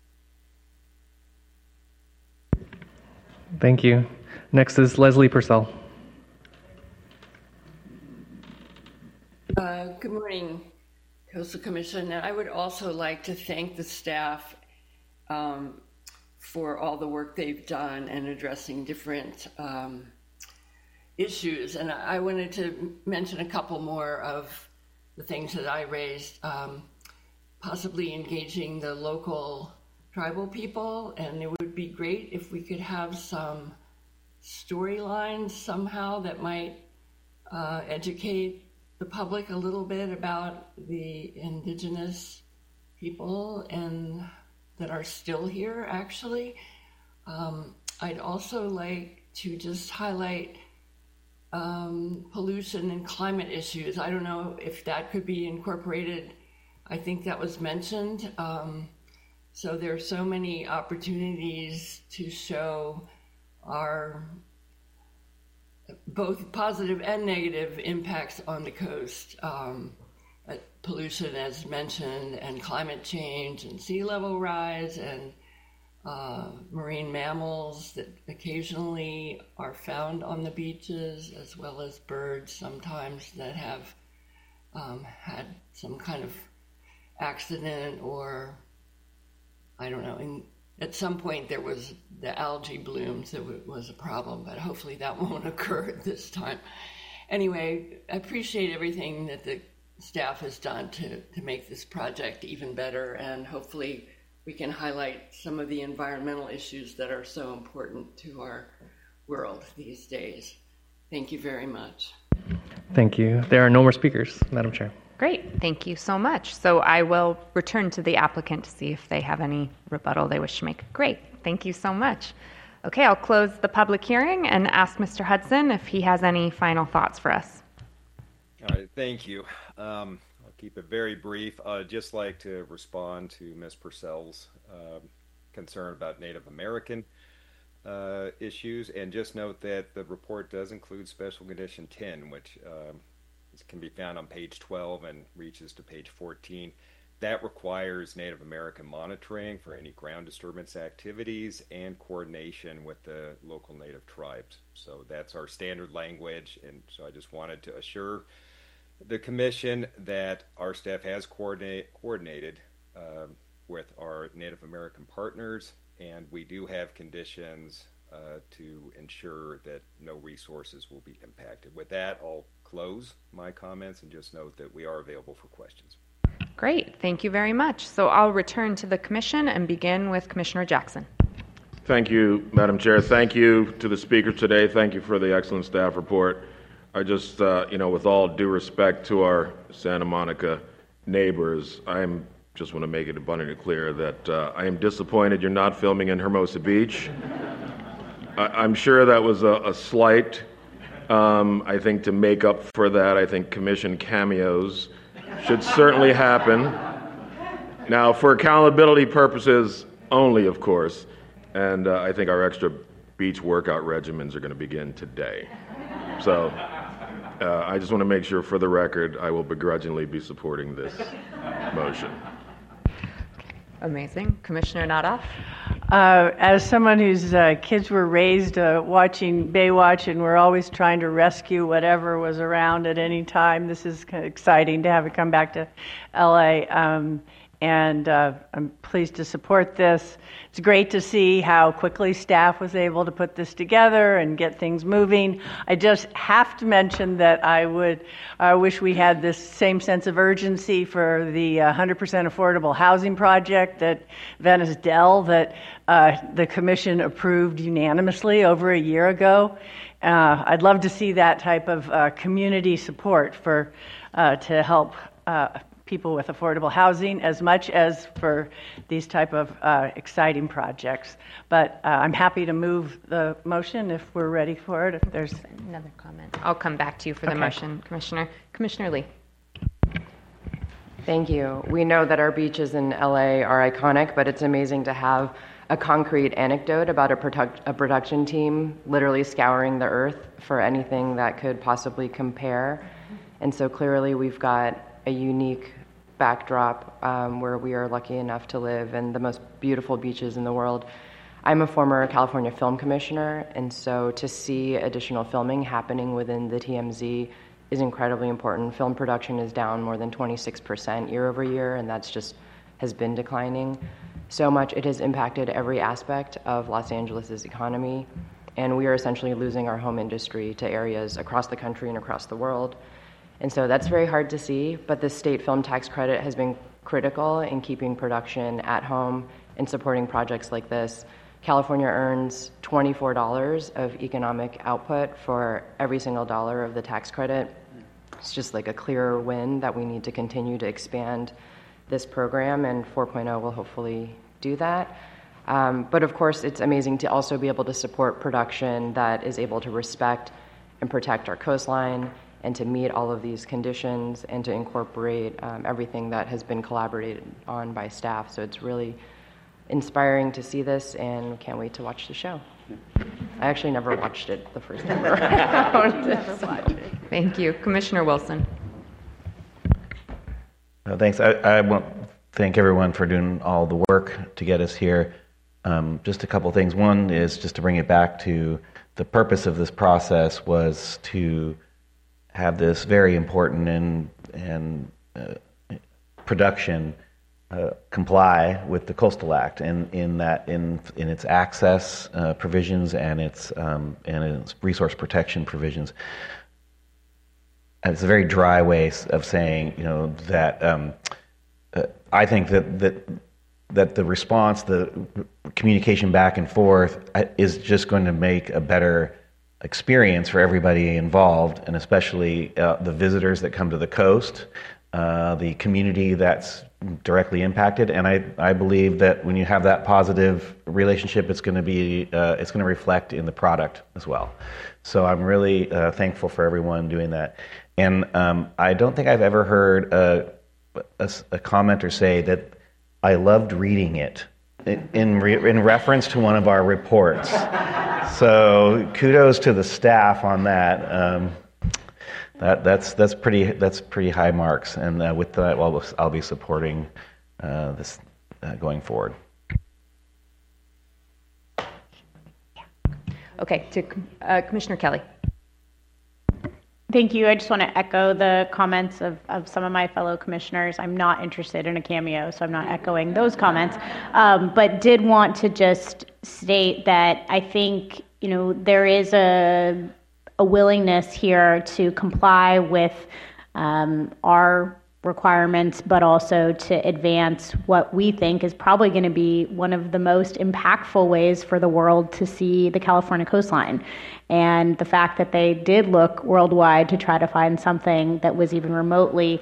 Thank you. Next is Leslie Purcell. Good morning. Coastal Commission, and I would also like to thank the staff for all the work they've done in addressing different issues. And I wanted to mention a couple more of the things that I raised, possibly engaging the local tribal people, and it would be great if we could have some storylines somehow that might educate the public a little bit about the indigenous people and that are still here, actually. I'd also like to just highlight pollution and climate issues. I don't know if that could be incorporated. I think that was mentioned. So there are so many opportunities to show our both positive and negative impacts on the coast. Pollution, as mentioned, and climate change, and sea level rise, and marine mammals that occasionally are found on the beaches, as well as birds sometimes that have had some kind of accident, or I don't know, at some point there was the algae blooms that was a problem, but hopefully that won't occur this time. Anyway, I appreciate everything that the staff has done to make this project even better, and hopefully we can highlight some of the environmental issues that are so important to our world these days. Thank you very much. Thank you. There are no more speakers, Madam Chair. Great, thank you so much. So I will return to the applicant to see if they have any rebuttal they wish to make. Great, thank you so much. Okay, I'll close the public hearing and ask Mr. Hudson if he has any final thoughts for us. All right, thank you. I'll keep it very brief. I'd just like to respond to Ms. Purcell's concern about Native American issues, and just note that the report does include Special Condition 10, which can be found on page 12 and reaches to page 14. That requires Native American monitoring for any ground disturbance activities and coordination with the local Native tribes. So that's our standard language, and so I just wanted to assure the Commission that our staff has coordinated with our Native American partners, and we do have conditions to ensure that no resources will be impacted. With that, I'll close my comments and just note that we are available for questions. Great, thank you very much. So I'll return to the Commission and begin with Commissioner Jackson. Thank you, Madam Chair. Thank you to the speaker today. Thank you for the excellent staff report. I just, with all due respect to our Santa Monica neighbors, just want to make it abundantly clear that I am disappointed you're not filming in Hermosa Beach. I'm sure that was a slight. I think to make up for that, I think Commission cameos should certainly happen. Now, for accountability purposes only, of course, and I think our extra beach workout regimens are going to begin today. So I just want to make sure, for the record, I will begrudgingly be supporting this motion. Amazing. Commissioner Natoff? As someone whose kids were raised watching Baywatch, and we're always trying to rescue whatever was around at any time, this is kind of exciting to have it come back to LA. And I'm pleased to support this. It's great to see how quickly staff was able to put this together and get things moving. I just have to mention that I wish we had this same sense of urgency for the 100% affordable housing project at Venice Dell that the Commission approved unanimously over a year ago. I'd love to see that type of community support to help people with affordable housing as much as for these type of exciting projects. But I'm happy to move the motion if we're ready for it. If there's another comment, I'll come back to you for the motion, Commissioner. Commissioner Lee. Thank you. We know that our beaches in LA are iconic, but it's amazing to have a concrete anecdote about a production team literally scouring the earth for anything that could possibly compare. And so clearly we've got a unique backdrop where we are lucky enough to live in the most beautiful beaches in the world. I'm a former California Film Commissioner, and so to see additional filming happening within the TMZ is incredibly important. Film production is down more than 26% year over year, and that's just has been declining so much. It has impacted every aspect of Los Angeles' economy, and we are essentially losing our home industry to areas across the country and across the world. And so that's very hard to see, but the state film tax credit has been critical in keeping production at home and supporting projects like this. California earns $24 of economic output for every single dollar of the tax credit. It's just like a clear win that we need to continue to expand this program, and 4.0 will hopefully do that. But of course, it's amazing to also be able to support production that is able to respect and protect our coastline and to meet all of these conditions and to incorporate everything that has been collaborated on by staff. So it's really inspiring to see this, and can't wait to watch the show. I actually never watched it the first time around. Thank you. Commissioner Wilson. Thanks. I want to thank everyone for doing all the work to get us here. Just a couple things. One is just to bring it back to the purpose of this process was to have this very important and production comply with the Coastal Act, and in its access provisions and its resource protection provisions. And it's a very dry way of saying, that I think that the response, the communication back and forth, is just going to make a better experience for everybody involved, and especially the visitors that come to the coast, the community that's directly impacted. And I believe that when you have that positive relationship, it's going to reflect in the product as well. So I'm really thankful for everyone doing that. And I don't think I've ever heard a commenter say that I loved reading it in reference to one of our reports. So kudos to the staff on that. That's pretty high marks, and with that, I'll be supporting this going forward. Okay, to Commissioner Kelly. Thank you. I just want to echo the comments of some of my fellow commissioners. I'm not interested in a cameo, so I'm not echoing those comments, but did want to just state that I think there is a willingness here to comply with our requirements, but also to advance what we think is probably going to be one of the most impactful ways for the world to see the California coastline. And the fact that they did look worldwide to try to find something that was even remotely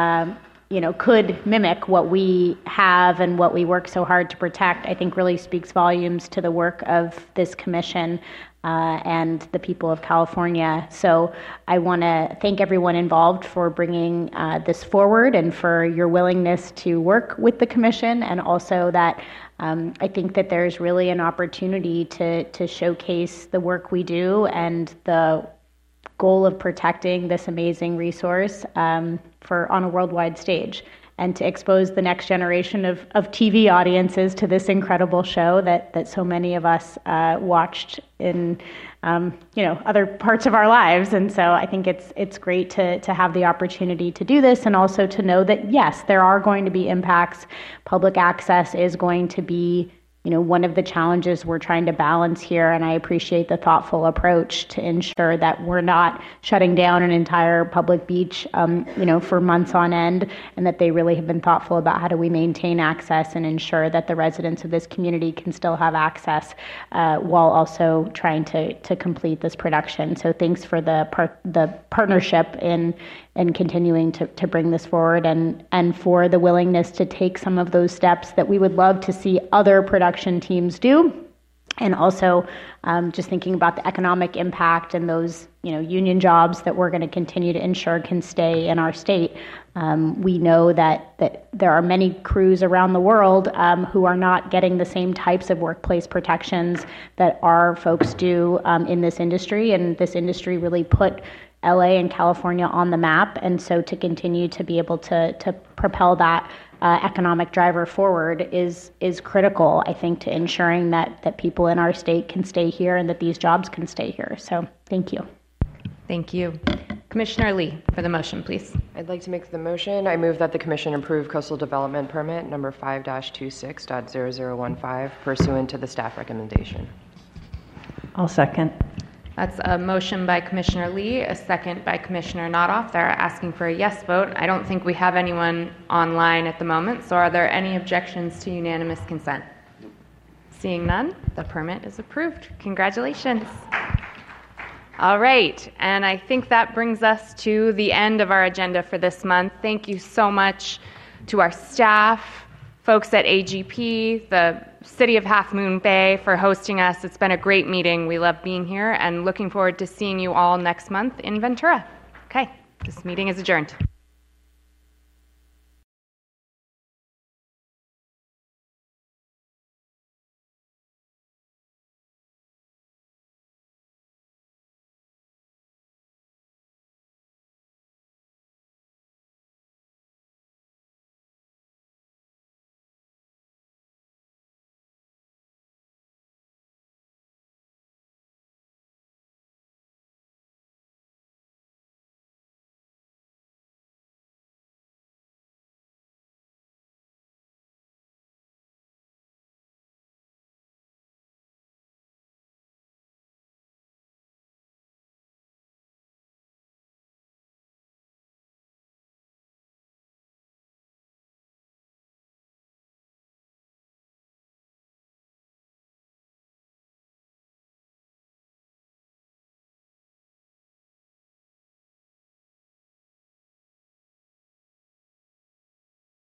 could mimic what we have and what we work so hard to protect, I think really speaks volumes to the work of this commission and the people of California. So I want to thank everyone involved for bringing this forward and for your willingness to work with the commission, and also that I think that there's really an opportunity to showcase the work we do and the goal of protecting this amazing resource on a worldwide stage, and to expose the next generation of TV audiences to this incredible show that so many of us watched in other parts of our lives. And so I think it's great to have the opportunity to do this, and also to know that yes, there are going to be impacts. Public access is going to be one of the challenges we're trying to balance here, and I appreciate the thoughtful approach to ensure that we're not shutting down an entire public beach, for months on end, and that they really have been thoughtful about how do we maintain access and ensure that the residents of this community can still have access while also trying to complete this production. So thanks for the partnership in continuing to bring this forward, and for the willingness to take some of those steps that we would love to see other production teams do. And also just thinking about the economic impact and those union jobs that we're going to continue to ensure can stay in our state. We know that there are many crews around the world who are not getting the same types of workplace protections that our folks do in this industry, and this industry really put LA and California on the map. And so to continue to be able to propel that economic driver forward is critical, I think, to ensuring that people in our state can stay here and that these jobs can stay here. So thank you. Thank you. Commissioner Lee for the motion, please. I'd like to make the motion. I move that the Commission approve Coastal Development Permit number 5-26.0015 pursuant to the staff recommendation. I'll second. That's a motion by Commissioner Lee, a second by Commissioner Notoff. They're asking for a yes vote. I don't think we have anyone online at the moment, so are there any objections to unanimous consent? Seeing none, the permit is approved. Congratulations. All right, and I think that brings us to the end of our agenda for this month. Thank you so much to our staff, folks at AGP, the City of Half Moon Bay for hosting us. It's been a great meeting. We love being here and looking forward to seeing you all next month in Ventura. Okay, this meeting is adjourned.